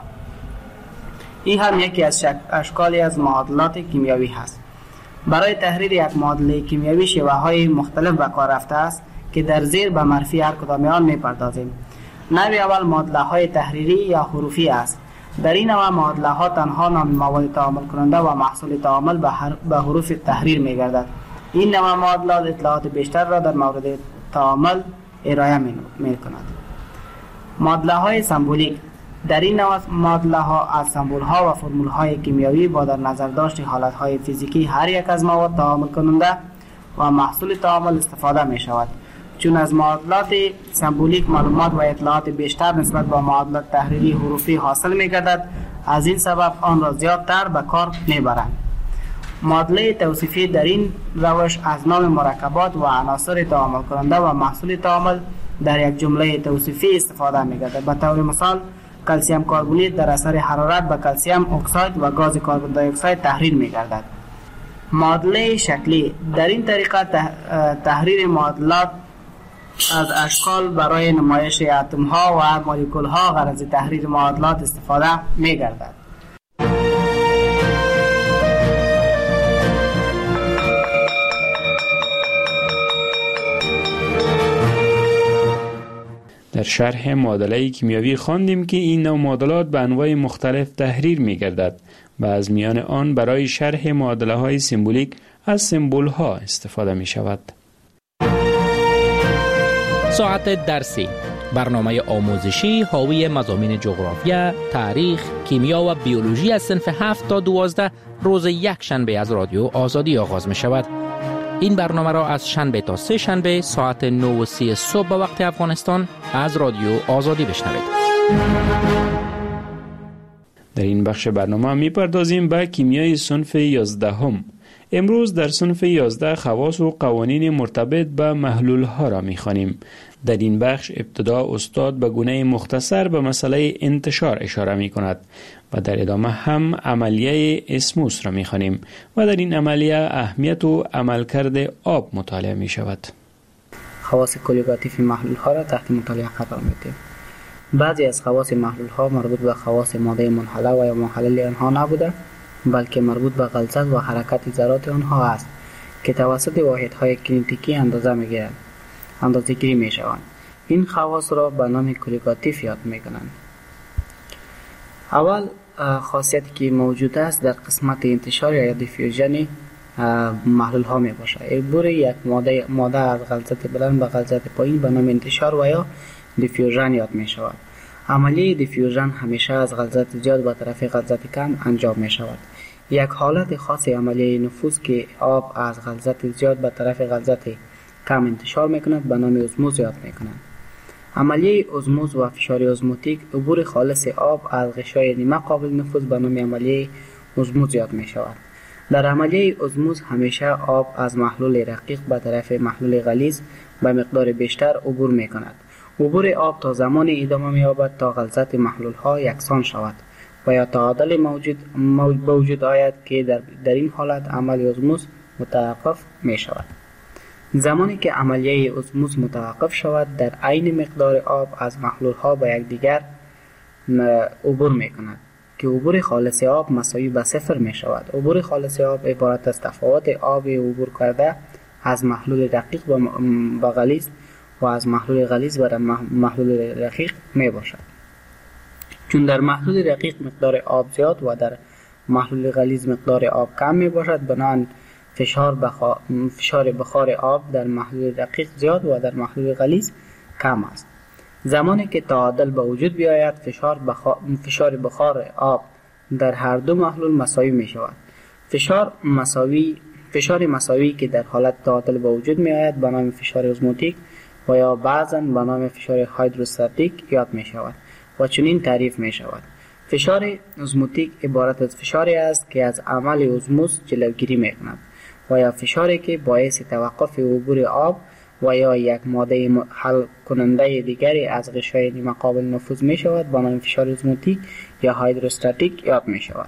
Speaker 18: این هم یکی از اشکالی از معادلات کیمیاوی هست. برای تحریر یک معادله کیمیاوی شیوه های مختلف به کار رفته است که در زیر به معرفی هر کدام آن می‌پردازیم. نوع اول معادله های تحریری یا حروفی است. در این نوع معادله ها تنها نام مواد تعامل کننده و محصول تعامل به, به حروف تحریر می‌گردد. این نوع معادلات اطلاعات بیشتر را در مورد تعامل ارائه می‌کند. معادله های سمبولیک: در این نوع معادله ها از سمبول ها و فرمول های کیمیاوی با در نظر داشت حالت های فیزیکی هر یک از مواد تعامل کننده و محصول تعامل استفاده می شود. چون از معادلات سمبولیک معلومات و اطلاعات بیشتر نسبت به معادلات تحریری حروفی حاصل می گردد، از این سبب آن را زیادتر به کار می برند. معادله توصیفی در این روش از نام مرکبات و عناصر تعامل کننده و محصول تعامل در یک جمله توصیفی استفاده می گردد. به طور مثال کلسیم کربونیت در اثر حرارت به کلسیم اکساید و گاز کربن دی اکساید تحریر می گردد. معادله شکلی: در این طریقه تحریر معادلات از اشکال برای نمایش اتم ها و مولکول ها غرض تحریر معادلات استفاده می گردد.
Speaker 5: در شرح معادله کیمیاوی خواندیم که این نوع معادلات به انواع مختلف تحریر می گردد و از میان آن برای شرح معادله های سمبولیک از سمبول ها استفاده می شود.
Speaker 19: ساعت درسی، برنامه آموزشی حاوی مضامین جغرافیا، تاریخ، کیمیا و بیولوژی از صنف هفت تا دوازده روز یک شنبه از رادیو آزادی آغاز می شود. این برنامه را از شنبه تا سه شنبه ساعت نه و سی صبح به وقت افغانستان از رادیو آزادی بشنوید.
Speaker 5: در این بخش برنامه می پردازیم به کیمیای صنف یازده هم. امروز در صنف یازده خواص و قوانین مرتبط به محلول ها را می خوانیم. در این بخش ابتدا استاد به گونه مختصر به مسئله انتشار اشاره می کند و در ادامه هم عملیه اسموس را می خوانیم و در این عملیه اهمیت و عملکرد آب مطالعه می شود.
Speaker 18: خواص کلیگاتیف محلول ها را تحت مطالعه قرار می دهیم. بعضی از خواص محلول ها مربوط به خواص ماده منحله و یا محلل آنها نبوده، بلکه مربوط به غلظت و حرکت ذرات آنها است که توسط واحدهای کینتیکی اندازه می‌گیرند، اندازه‌گیری می‌شوند. این خواص را به نام کلیگاتیف یاد می‌کنند. اول خاصیتی که موجود است در قسمت انتشار یا دیفیوژن محلول ها میباشد. عبور یک ماده ماده از غلظت بلند به غلظت پایین به نام انتشار و یا دیفیوژن یاد می‌شود. عملیه دیفیوژن همیشه از غلظت زیاد به طرف غلظت کم انجام می شود. یک حالت خاص عملیه نفوذ که آب از غلظت زیاد به طرف غلظت کم انتشار می کند به نام ازموز یاد می کنند. عملیه ازموز و فشار ازموتیک عبور خالص آب از غشای نیمه قابل نفوذ به نام عملیه ازموز یاد می شود. در عملیه ازموز همیشه آب از محلول رقیق به طرف محلول غلیظ به مقدار بیشتر عبور می کند. عبور آب تا زمان ادامه می‌یابد تا غلظت محلول ها یکسان شود و یا تعادل موجود موجود آید که در, در این حالت عمل ازموز متوقف می شود. زمانی که عملیه ازموز متوقف شود در عین مقدار آب از محلول ها به یکدیگر عبور می کند که عبور خالص آب مساوی به صفر می شود. عبور خالص آب عبارت از تفاوت آب عبور کرده از محلول دقیق به غلیظ و از محلول غلیظ و محلول رقیق می باشد. چون در محلول رقیق مقدار آب زیاد و در محلول غلیظ مقدار آب کم می باشد، بنابراین فشار بخار فشار بخار آب در محلول رقیق زیاد و در محلول غلیظ کم است. زمانی که تعادل به وجود بیاید فشار بخار فشار بخار آب در هر دو محلول مساوی می شود. فشار مساوی فشار مساوی که در حالت تعادل به وجود می آید به نام فشار ازموتیک و یا بعضاً به نام فشار هایدروستاتیک یاد می شود و چنین تعریف می شود. فشار ازموتیک عبارت از فشاری است که از عمل ازموز جلوگیری می کند و یا فشاری که باعث توقف عبور آب و یا یک ماده حل کننده دیگری از غشای نیمه قابل نفوذ می شود به نام فشار ازموتیک یا هایدروستاتیک یاد می شود.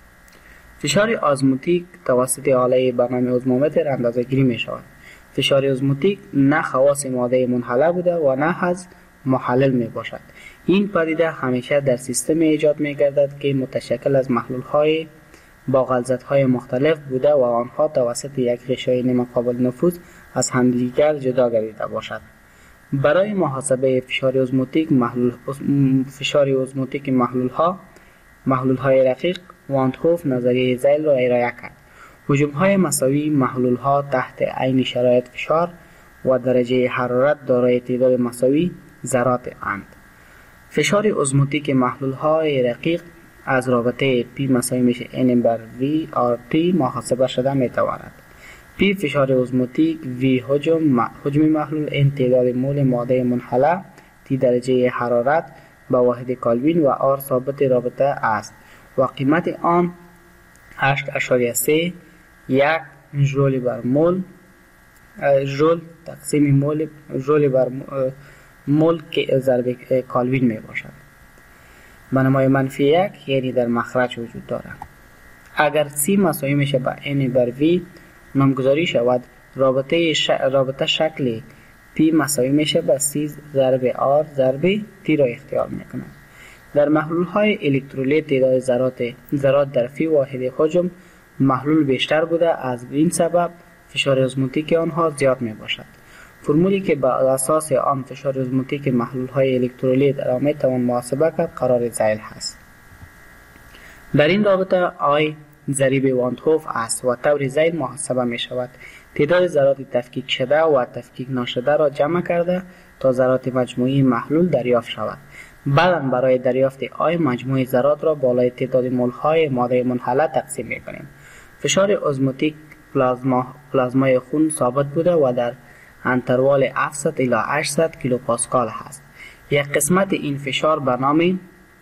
Speaker 18: فشار ازموتیک توسط آله به نام ازمومتر اندازه گیری می شود. فشار ازموتیک نه خواص ماده منحله بوده و نه از محلل می باشد. این پدیده همیشه در سیستم ایجاد می گردد که متشکل از محلول های با غلظت های مختلف بوده و آنها توسط یک غشای نیمه قابل نفوذ از همدیگر جدا گردیده باشد. برای محاسبه فشار ازموتیک محلول فشار ازموتیک محلول ها محلول های رقیق وان هوف نظریه زیل را ارائه کرد. حجم های مساوی محلول ها تحت عین شرایط فشار و درجه حرارت دارای تعداد مساوی ذرات اند. فشار ازموتیک محلول های رقیق از رابطه P مساوی میشه N بر V R T محاسبه شده می تواند. P فشار ازموتیک، V حجم حجم محلول، N تعداد مول ماده منحله، T درجه حرارت با واحد کلوین و R ثابت رابطه است و قیمت آن هشت اشاریه سه یک ژول بر مول ژول تقسیم مول ژول بر مول که ضرب کلوین می باشد. بنمای منفی یک یعنی در مخرج وجود دارد. اگر C مساوی میشه با N بر V نامگذاری شود رابطه ش... رابطه شکل P مساوی میشه با C ضرب R ضرب T را اختیار میکنه. در محلول های الکترولیت تعداد ذرات ذرات در فی واحد حجم محلول بیشتر بوده، از این سبب فشار ازموتیک آنها زیاد می باشد. فرمولی که بر اساس آن فشار ازموتیک محلول های الکترولیت را می توان محاسبه کرد قرار زیل هست. در این رابطه I ضریب وانتهوف است و طور ذیل محاسبه می شود. تعداد ذرات تفکیک شده و تفکیک نشده را جمع کرده تا ذرات مجموعی محلول دریافت شود. بعدا برای دریافت آی مجموعه ذرات را بالای تعداد مول‌های ماده منحله تقسیم می کنیم. فشار ازموتیک پلازما پلازمای خون ثابت بوده و در انتروال هفتصد الی هشتصد کیلو پاسکال است. یک قسمت این فشار به نام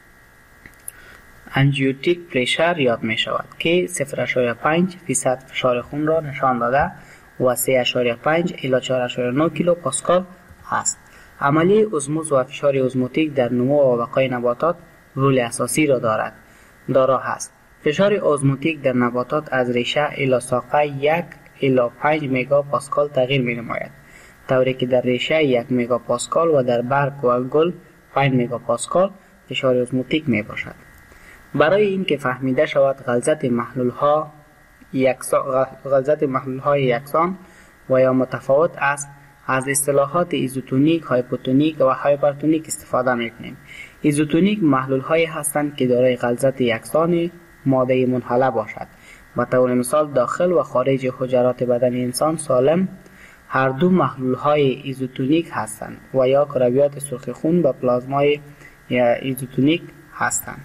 Speaker 18: انژیوتیک پرشر یاد می شود که صفر ممیز پنج فیصد فشار خون را نشان داده و سه ممیز پنج الی چهار ممیز نه کیلو پاسکال است. عملیه ازموز و فشار ازموتیک در نمو و بقای نباتات رول اساسی را دارد دارا است. فشار ازموتیک در نباتات از ریشه الی ساقه یک الی پنج مگا پاسکال تغییر می نماید، طوری که در ریشه یک مگا پاسکال و در برگ و گل پنج مگا پاسکال فشار ازموتیک می باشد. برای اینکه فهمیده شود غلظت محلول ها یکسان غلظت محلول های یکسان و یا متفاوت است، از اصطلاحات ایزوتونیک، هایپوتونیک و هایپرتونیک استفاده میکنیم. ایزوتونیک محلول هایی هستند که دارای غلظت یکسان ماده منحله باشد. به طور مثال داخل و خارج حجرات بدن انسان سالم هر دو محلول های ایزوتونیک هستند و یا کرویات سرخ خون به پلازمای ایزوتونیک هستند.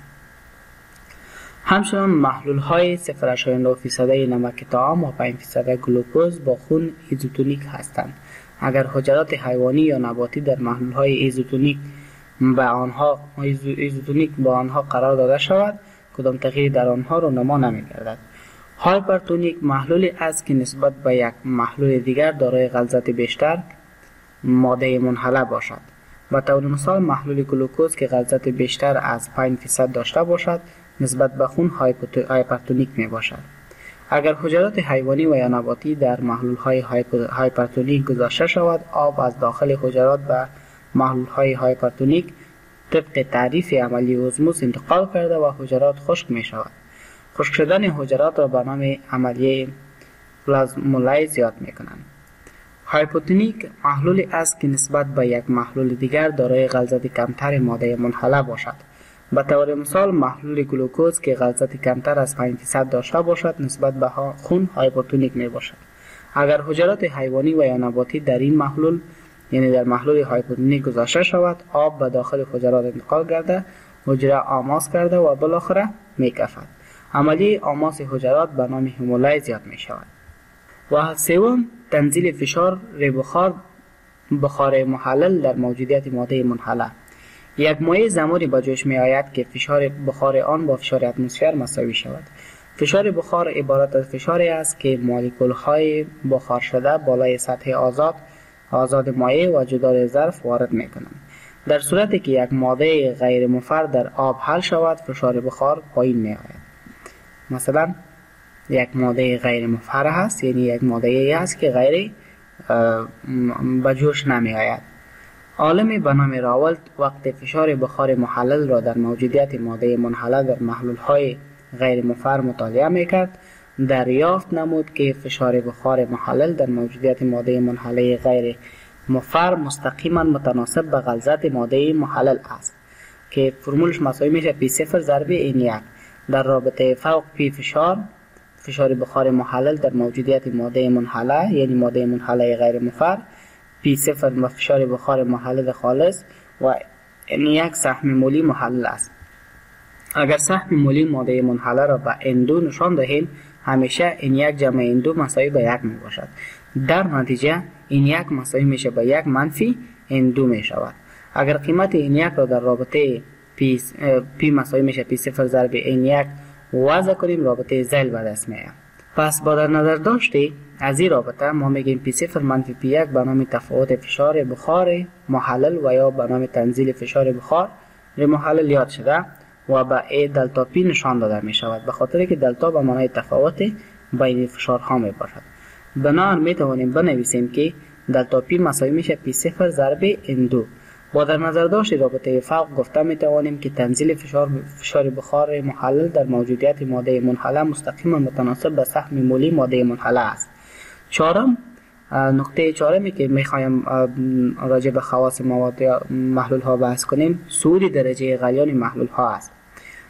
Speaker 18: همچنان محلول های صفر ممیز نه فیصد نمک طعام و پنج فیصد گلوکوز با خون ایزوتونیک هستند. اگر حجرات حیوانی یا نباتی در محلول های ایزوتونیک به آنها ایزوتونیک با آنها قرار داده شود، کدام تغییر در آنها رونما نمی‌گردد. هایپرتونیک محلولی است که نسبت به یک محلول دیگر دارای غلظت بیشتر ماده منحله باشد. به طور مثال محلول گلوکوز که غلظت بیشتر از پنج فیصد داشته باشد نسبت به خون هایپرتونیک می باشد. اگر حجرات حیوانی و یا نباتی در محلول های هایپرتونیک گذاشته شود، آب از داخل حجرات به محلول های هایپرتونیک طبق تعریف عملی ازموز انتقال کرده و حجرات خشک می شود. خشک شدن حجرات را به نام عملیه پلازمولیز یاد می کنند. هایپوتونیک محلولی است که نسبت به یک محلول دیگر دارای غلظت کمتر ماده منحله باشد. به طور مثال محلول گلوکوز که غلظت کمتر از پنج فیصد داشته باشد نسبت به خون هایپوتونیک می باشد. اگر حجرات حیوانی و یا نباتی در این محلول یعنی در محلول هایپوتونیک گذاشته شود، آب به داخل حجرات انتقال کرده، حجره آماس کرده و بالاخره می کفد. عملیه آماس حجرات به نام هیمولیز یاد می شود. و سوم تنزیل فشار بخار بخار محلل در موجودیت ماده منحله. یک مایع زمانی به جوش می آید که فشار بخار آن با فشار اتمسفر مساوی شود. فشار بخار عبارت از فشاری است که مولکول های بخار شده بالای سطح آزاد آزاد مایع و جدار ظرف وارد می کنند. در صورتی که یک ماده غیر مفر در آب حل شود، فشار بخار پایین می آید. مثلا یک ماده غیر مفر هست، یعنی یک ماده ای است که غیر به جوش نمی آید. عالم به نام راولت وقت فشار بخار محلل را در موجودیت ماده منحله در محلول های غیر مفر مطالعه میکرد، دریافت نمود که فشار بخار محلل در موجودیت ماده منحله غیر مفر مستقیما متناسب به غلظت ماده محلل است که فرمولش مساوی میشه پی صفر ضرب این یک در رابطه فوق پی فشار فشار بخار محلل در موجودیت ماده منحله یعنی ماده منحله غیر مفر پی صفر و فشار بخار محلل خالص و این یک سهم مولی محلل است. اگر سهم مولی ماده منحله را به ان دو نشان دهیم، همیشه این یک جمع این دو مساوی به یک می باشد. در نتیجه این یک مساوی میشه به یک منفی این دو می شود. اگر قیمت این یک را در رابطه پی, پی مساوی میشه پی صفر ضرب این یک وضع کنیم، رابطه ذیل به دست میاد. پس با در نظر داشته از این رابطه ما میگیم پی صفر منفی پی یک به نام تفاوت فشار بخار محلل و یا به نام تنزیل فشار بخار محلل یاد شده و به ای دلتا پی نشان داده می شود، به خاطر که دلتا به معنای تفاوت بین فشارها می باشد. بنابراین می توانیم بنویسیم که دلتا پی مساوی میشه پی صفر ضرب این دو. با در نظر داشت رابطه فوق گفته می توانیم که تنزیل فشار فشار بخار محلل در موجودیت ماده منحله مستقیما متناسب به سهم مولی ماده منحله است. چهارم نقطه چهارمی که میخوایم راجع به خواص مواد محلول ها بحث کنیم، صعود درجه غلیان محلول ها است.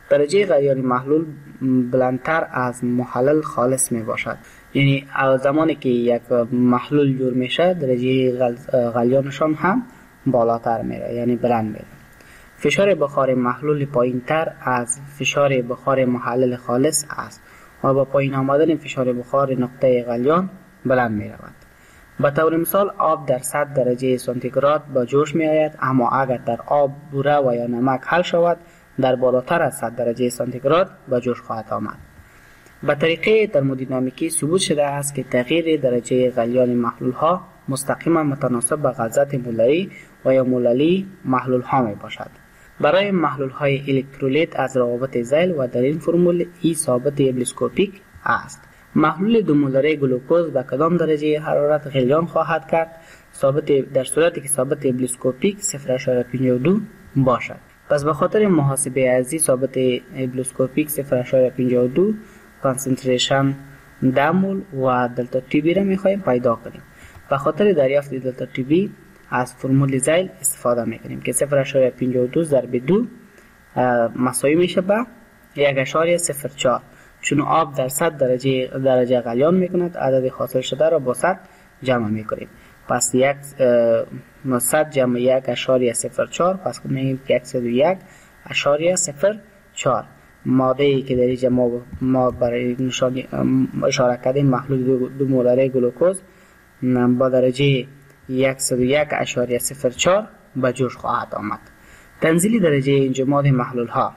Speaker 18: درجه غلیان محلول بلندتر از محلل خالص می باشد. یعنی زمانی که یک محلول جور میشه درجه غلیانشان هم بالاتر میره، یعنی بلند میره. فشار بخار محلول پایین تر از فشار بخار محلل خالص است و با پایین آمدن فشار بخار نقطه غلیان بلند می رود. به طور مثال آب در صد درجه سانتیگراد به جوش می آید، اما اگر در آب بوره و یا نمک حل شود در بالاتر از صد درجه سانتیگراد به جوش خواهد آمد. به طریقه ترمودینامیکی ثبوت شده است که تغییر درجه غلیان محلول ها مستقیما متناسب با غلظت مولری و یا موللی محلول ها می باشد. برای محلول های الکترولیت از روابط ذیل و در این فرمول ای ثابت ابلیسکوپیک است. محلول دو مولری گلوکوز به کدام درجه حرارت غلیان خواهد کرد؟ ثابت در صورتی که ثابت ابلیسکوپیک صفر ممیز پنجاه و دو باشد. پس به خاطر محاسبه ارزی ثابت ابلیسکوپیک صفر ممیز پنجاه و دو کانسنتریشن ده مول و دلتا تی بی را می‌خواهیم پیدا کنیم. به خاطر دریافت دلتا تی بی از فرمول ذیل استفاده می‌کنیم که صفر ممیز پنجاه و دو ضرب دو مساوی میشه به یک ممیز صفر چهار. چون آب در صد درجه درجه غلیان میکند عدد حاصل شده را با صد جمع میکنیم. پس یک صد جمع یک اشاریه صفر چهار، پس میگیم که صد و یک اشاریه صفر چهار. ماده ای که در اینجا ما, ما برای نشانی اشاره کردیم محلول دو, دو مولری گلوکوز با درجه صد و یک اشاریه صفر چهار به جوش خواهد آمد. تنزیل درجه انجماد محلول ها.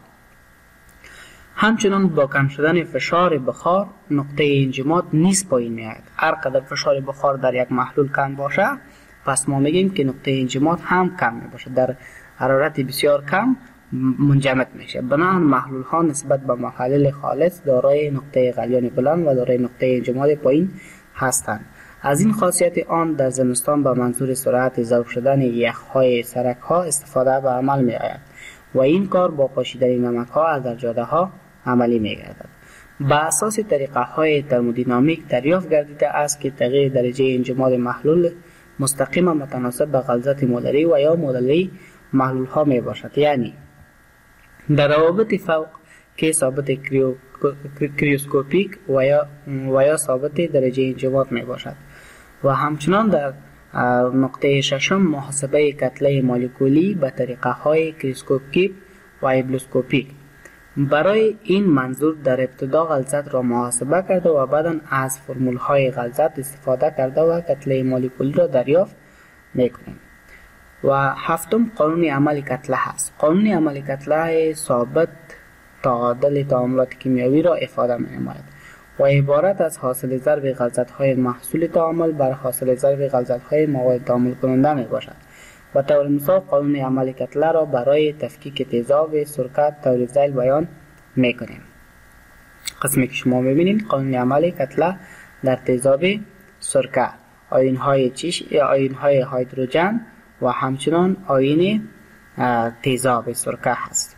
Speaker 18: همچنان با کم شدن فشار بخار نقطه انجماد نیز پایین میاد. هر قدر فشار بخار در یک محلول کم باشه پس ما میگیم که نقطه انجماد هم کم می باشه، در حرارت بسیار کم منجمد میشه. بنابراین محلول ها نسبت به محلل خالص دارای نقطه غلیان بلند و دارای نقطه انجماد پایین هستند. از این خاصیت آن در زمستان به منظور سرعت ذوب شدن یخ‌های سرک ها استفاده به عمل می آید و این کار با پاشیدن نمک ها از در جاده ها عملی می گردد. با اساس طریقه های ترمودینامیک دریافت گردیده است که تغییر درجه انجماد محلول مستقیما متناسب به غلظت مولری و یا موللی محلول ها می باشد. یعنی در روابط فوق که ثابت کریو کریوسکوپیک و یا و یا ثابت درجه انجماد می باشد و همچنان در نقطه ششم محاسبه کتله مولکولی به طریقه های کریوسکوپیک و ابلیسکوپیک. برای این منظور در ابتدا غلظت را محاسبه کرده و بعدا از فرمول های غلظت استفاده کرده و کتله مولکولی را دریافت میکنیم. و هفتم قانون عمل کتله هست. قانون عمل کتله ثابت تعادل تعاملات کیمیایی را افاده می‌نماید و عبارت از حاصل ضرب غلظت های محصول تعامل بر حاصل ضرب غلظت های مواد تعامل کننده می باشد. و طور مثال قانون عمل کتله را برای تفکیک تیزاب سرکه طور ذیل بیان میکنیم. قسمی که شما میبینید قانون عمل کتله در تیزاب سرکه آیون های چیش یا آیون های هیدروژن و همچنان آیون تیزاب سرکه هست.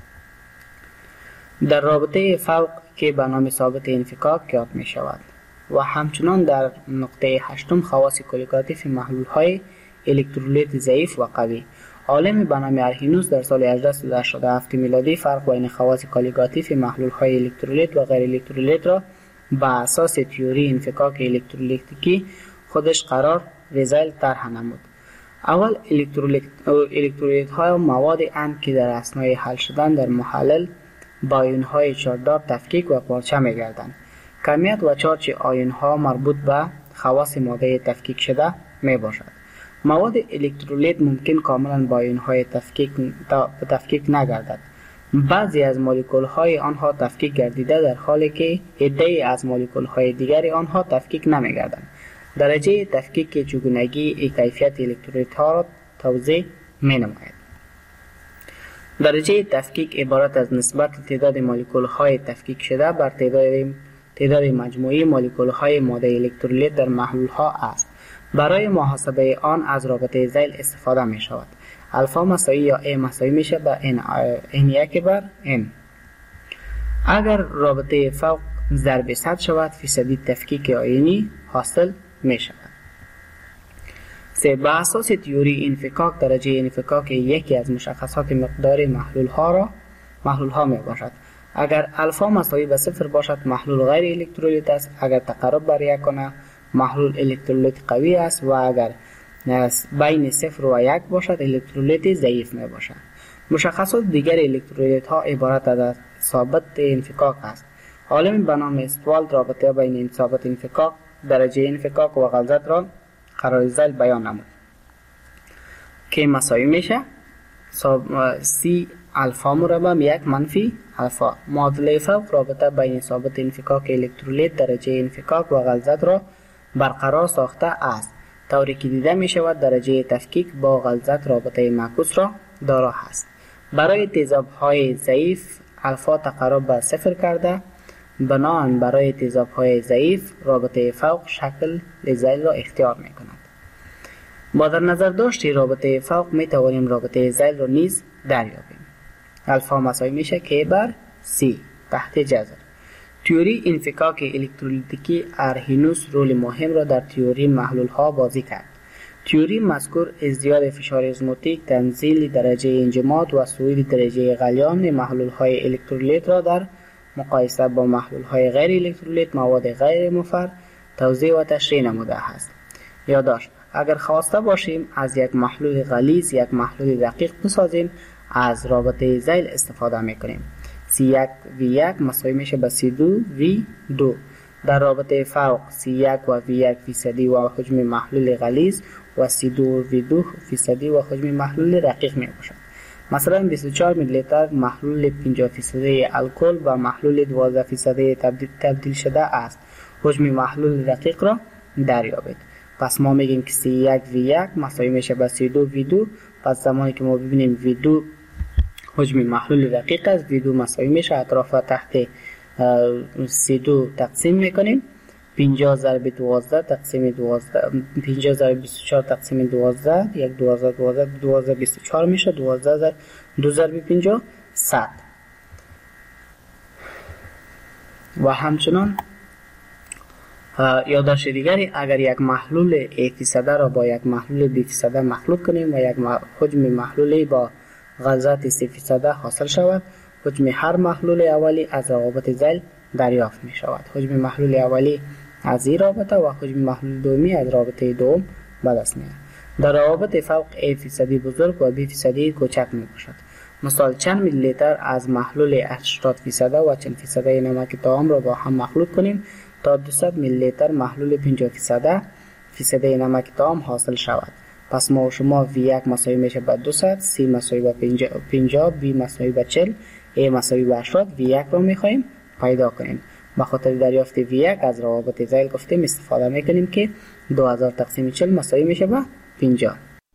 Speaker 18: در رابطه فوق که به نام ثابت انفکاک یاد می شود و همچنان در نقطه هشتم خواص کلیگاتیف محلول های الکترولیت ضعیف و قوی. عالم به نام ارهینوس در سال هزار و هشتصد و هفت میلادی فرق بین خواص کلیگاتیف محلول های الکترولیت و غیر الکترولیت را به اساس تئوری انفکاک الکترولیتیکی خودش قرار و ذیل طرح نمود. اول الکترولیت های مواد اند که در اثنای حل شدن در محلل با آیون های چارجدار تفکیک و پارچه می گردند. کمیت و چارج آیون ها مربوط به خواص ماده تفکیک شده می باشد. مواد الکترولیت ممکن کاملا با آیون های تفکیک تفکیک نگردد. بعضی از مولکول های آنها تفکیک گردیده در حالی که عده‌ای از مولکول های دیگر آنها تفکیک نمی گردند. درجه تفکیک چگونگی کیفیت الکترولیت ها را توضیح می نماید. درجه تفکیک عبارت از نسبت تعداد مولکول های تفکیک شده بر تعداد تعداد مجموعی مولکول های ماده الکترولیت در محلول ها است. برای محاسبه آن از رابطه ذیل استفاده می شود. الفا مساوی یا ا مساوی میشه با n n یک بر n. اگر رابطه فوق ضرب صد شود فیصدی تفکیک آیونی حاصل می شود. سه با اساس تئوری انفکاک درجه انفکاک یکی از مشخصات مقدار محلول ها را محلول ها می باشد. اگر الفا مساوی به صفر باشد محلول غیر الکترولیت است، اگر تقرب بر یک کنه محلول الکترولیت قوی است و اگر بین صفر و یک باشد الکترولیت ضعیف می باشد. مشخصات دیگر الکترولیت ها عبارت از ثابت انفکاک است. عالم به نام استوالد رابطه بین این ثابت انفکاک، درجه انفکاک و غلظت را قرار ذیل بیان نمود که مساوی میشه سی الفا مربع یک منفی الفا. معادله فوق رابطه بین ثابت انفکاک الکترولیت، درجه انفکاک و غلظت را برقرار ساخته است، طوری که دیده می شود درجه تفکیک با غلظت رابطه معکوس را دارا است. برای تیزاب های ضعیف الفا تقرب به صفر کرده، بنابراین برای تیزاب های ضعیف رابطه فوق شکل ذیل را اختیار می کند. با در نظر داشتی رابطه فوق می توانیم رابطه ذیل را نیز دریابیم. الفا مساوی میشه که بر سی تحت جذر. تئوری انفکاک الکترولیتیکی ارهینوس رول مهم را در تئوری محلول ها بازی کرد. تئوری مذکور ازدیاد فشار ازموتیک، تنزیل درجه انجماد و صعود درجه غلیان محلول های الکترولیت را در مقایسه با محلول های غیر الکترولیت مواد غیر مفر توضیح و تشریح نموده است. یادداشت: اگر خواسته باشیم از یک محلول غلیظ یک محلول دقیق بسازیم، از رابطه ذیل استفاده میکنیم. سی یک وی یک مساوی میشه به سی دو وی دو. در رابطه فوق سی یک و وی یک فیصدی و حجم محلول غلیظ و سی دو وی دو فیصدی و حجم محلول رقیق می باشد. مثلا بیست و چهار میلی لیتر محلول پنجاه فیصدی الکل و محلول دوازده فیصدی تبدیل, تبدیل شده است. حجم محلول رقیق را دریابید. پس ما میگیم که سی یک وی یک مساوی میشه به سی دو وی دو. پس زمانی که ما ببینیم وی دو حجم محلول رقیق است، وی دو مساوی میشه اطراف تحت سی دو تقسیم میکنیم. پنجاه ضرب دوازده تقسیم دوازده، پنجاه ضرب بیست و چهار تقسیم دوازده، یک دوازده دوازده دوازده بیست و چهار میشه. دوازده ضرب دو ضرب پنجاه صد. و همچنان یادداشت دیگری، اگر یک محلول یک فیصده را با یک محلول دو فیصده مخلوط کنیم و یک حجم محلولی با غلظت سه فیصده حاصل شود، حجم هر محلول اولی از روابط ذیل دریافت می شود. حجم محلول اولی از این رابطه و حجم محلول دومی از رابطه دوم به دست می آید. در روابط فوق A فیصدی بزرگ و B فیصدی کوچک می باشد. مثال چند میلی لیتر از محلول هشتاد فیصده و چند فیصده نمک طعام را با هم مخلوط کنیم تا دویست میلی لیتر محلول پنجاه فیصده فیصده نمک طعام حاصل شود. پس ما و شما وی یک مساوی میشه به دویست، C مساوی به پنجاه، B مساوی به چهل، A مساوی به هشتاد. وی یک را میخواهیم پیدا کنیم. به خاطر دریافت وی یک از روابط ذیل گفتیم استفاده میکنیم که دو هزار تقسیم چهل مساوی میشه به پنجاه.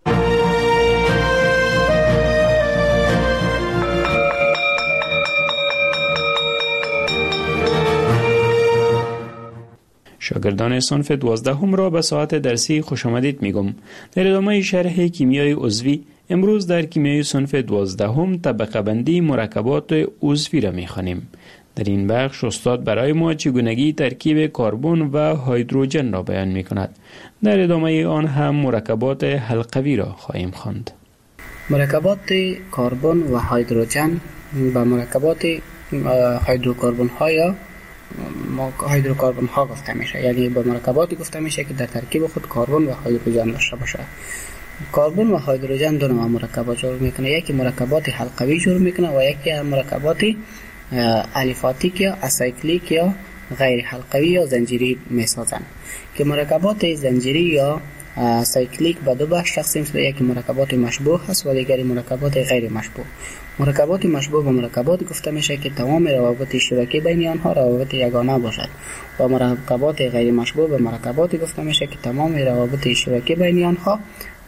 Speaker 5: شاگردان صنف دوازدهم را به ساعت درسی خوش آمدید میگم. در ادامه شرح کیمیای عضوی امروز در کیمیای صنف دوازدهم طبقه بندی مرکبات عضوی را میخوانیم. در این بخش استاد برای ما چگونگی ترکیب کربن و هیدروژن را بیان میکند. در ادامه آن هم مرکبات حلقوی را خواهیم خواند.
Speaker 18: مرکبات کربن و هیدروژن به مرکبات هیدروکربن ها یا هیدروکربن ها گفته میشه، یعنی به مرکباتی گفته میشه که در ترکیب خود کربن و هیدروژن داشته باشه. کربن و هیدروژن دو نوع مرکبات جور میکنه، یکی مرکبات حلقوی جور میکنه و یکی مرکبات الیفاتیک یا اسایکلیک یا غیر حلقوی یا زنجیری میسازن. که مرکبات زنجیری یا سایکلیک به دو بخش تقسیم شده، یکی مرکبات مشبوه هست و دیگری مرکبات غیر مشبوه. مرکبات مشبوه به مرکبات گفته میشه که تمام روابط اشتراکی بین آنها روابط یگانه باشد و مرکبات غیر مشبوه به مرکبات گفته میشه که تمام روابط اشتراکی بین آنها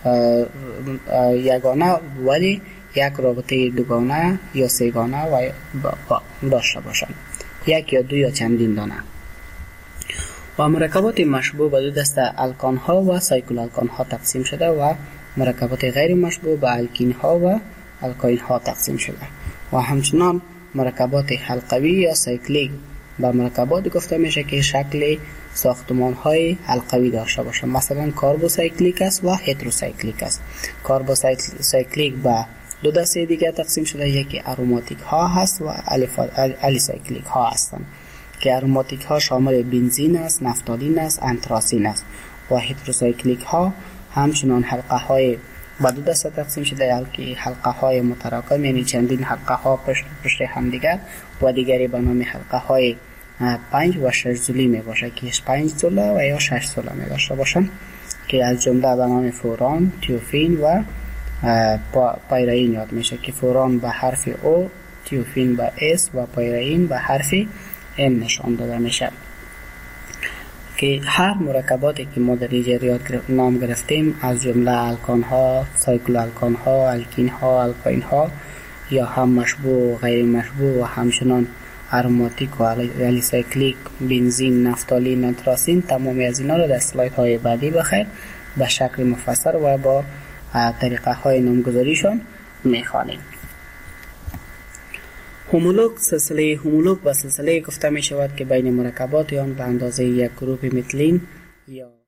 Speaker 18: یگانه ولی یک رابطه دوگانه یا سه‌گانه و داشته باشند، یک یا دو یا چندین دانه. و مرکبات مشبوه به دو دسته الکان ها و سایکل الکان ها تقسیم شده و مرکبات غیر مشبوه به الکین ها و الکاین ها تقسیم شده. و همچنان مرکبات حلقوی یا سایکلیک به مرکبات گفته میشه که شکل ساختمان های حلقوی داشته باشه. مثلا کاربوسایکلیک است و هتروسایکلیک است. کاربوسایکلیک به دو دسته دیگر تقسیم شده، یکی اروماتیک ها هست و الیسایکلیک ها هستند که اروماتیک ها شامل بنزین است، نفتالین است، انتراسین است و هیدروسایکلیک ها همچنان حلقه های با دو دسته تقسیم شده، که حلقه های متراکم یعنی چندین حلقه ها پشت پشت هم دیگر و دیگری به نام حلقه های پنج و شش زولی می باشه که پنج زوله و یا شش زوله می داشته باشن که از جمله به نام فوران، تیوفین و پایرین یاد میشه که فوران به حرف او، تیوفین به اس و پایرین به حرف ام نشان داده میشه. که هر مرکباتی که ما در اینجا نام گرفتیم از جمله الکان ها، سایکل الکان ها، الکین ها، الکاین ها یا هم مشبوع و غیر مشبوع و همچنان اروماتیک و الیسایکلیک، بنزین، نفتالین، انتراسین، تمامی از اینا رو در اسلاید های بعدی بخیر به شکل مفصل و با طریقه های نامگذاریشان میخوانیم. هومولوگ، سلسله هومولوگ و سلسله گفته می شود که بین مرکبات آن به اندازه یک گروه متلین یا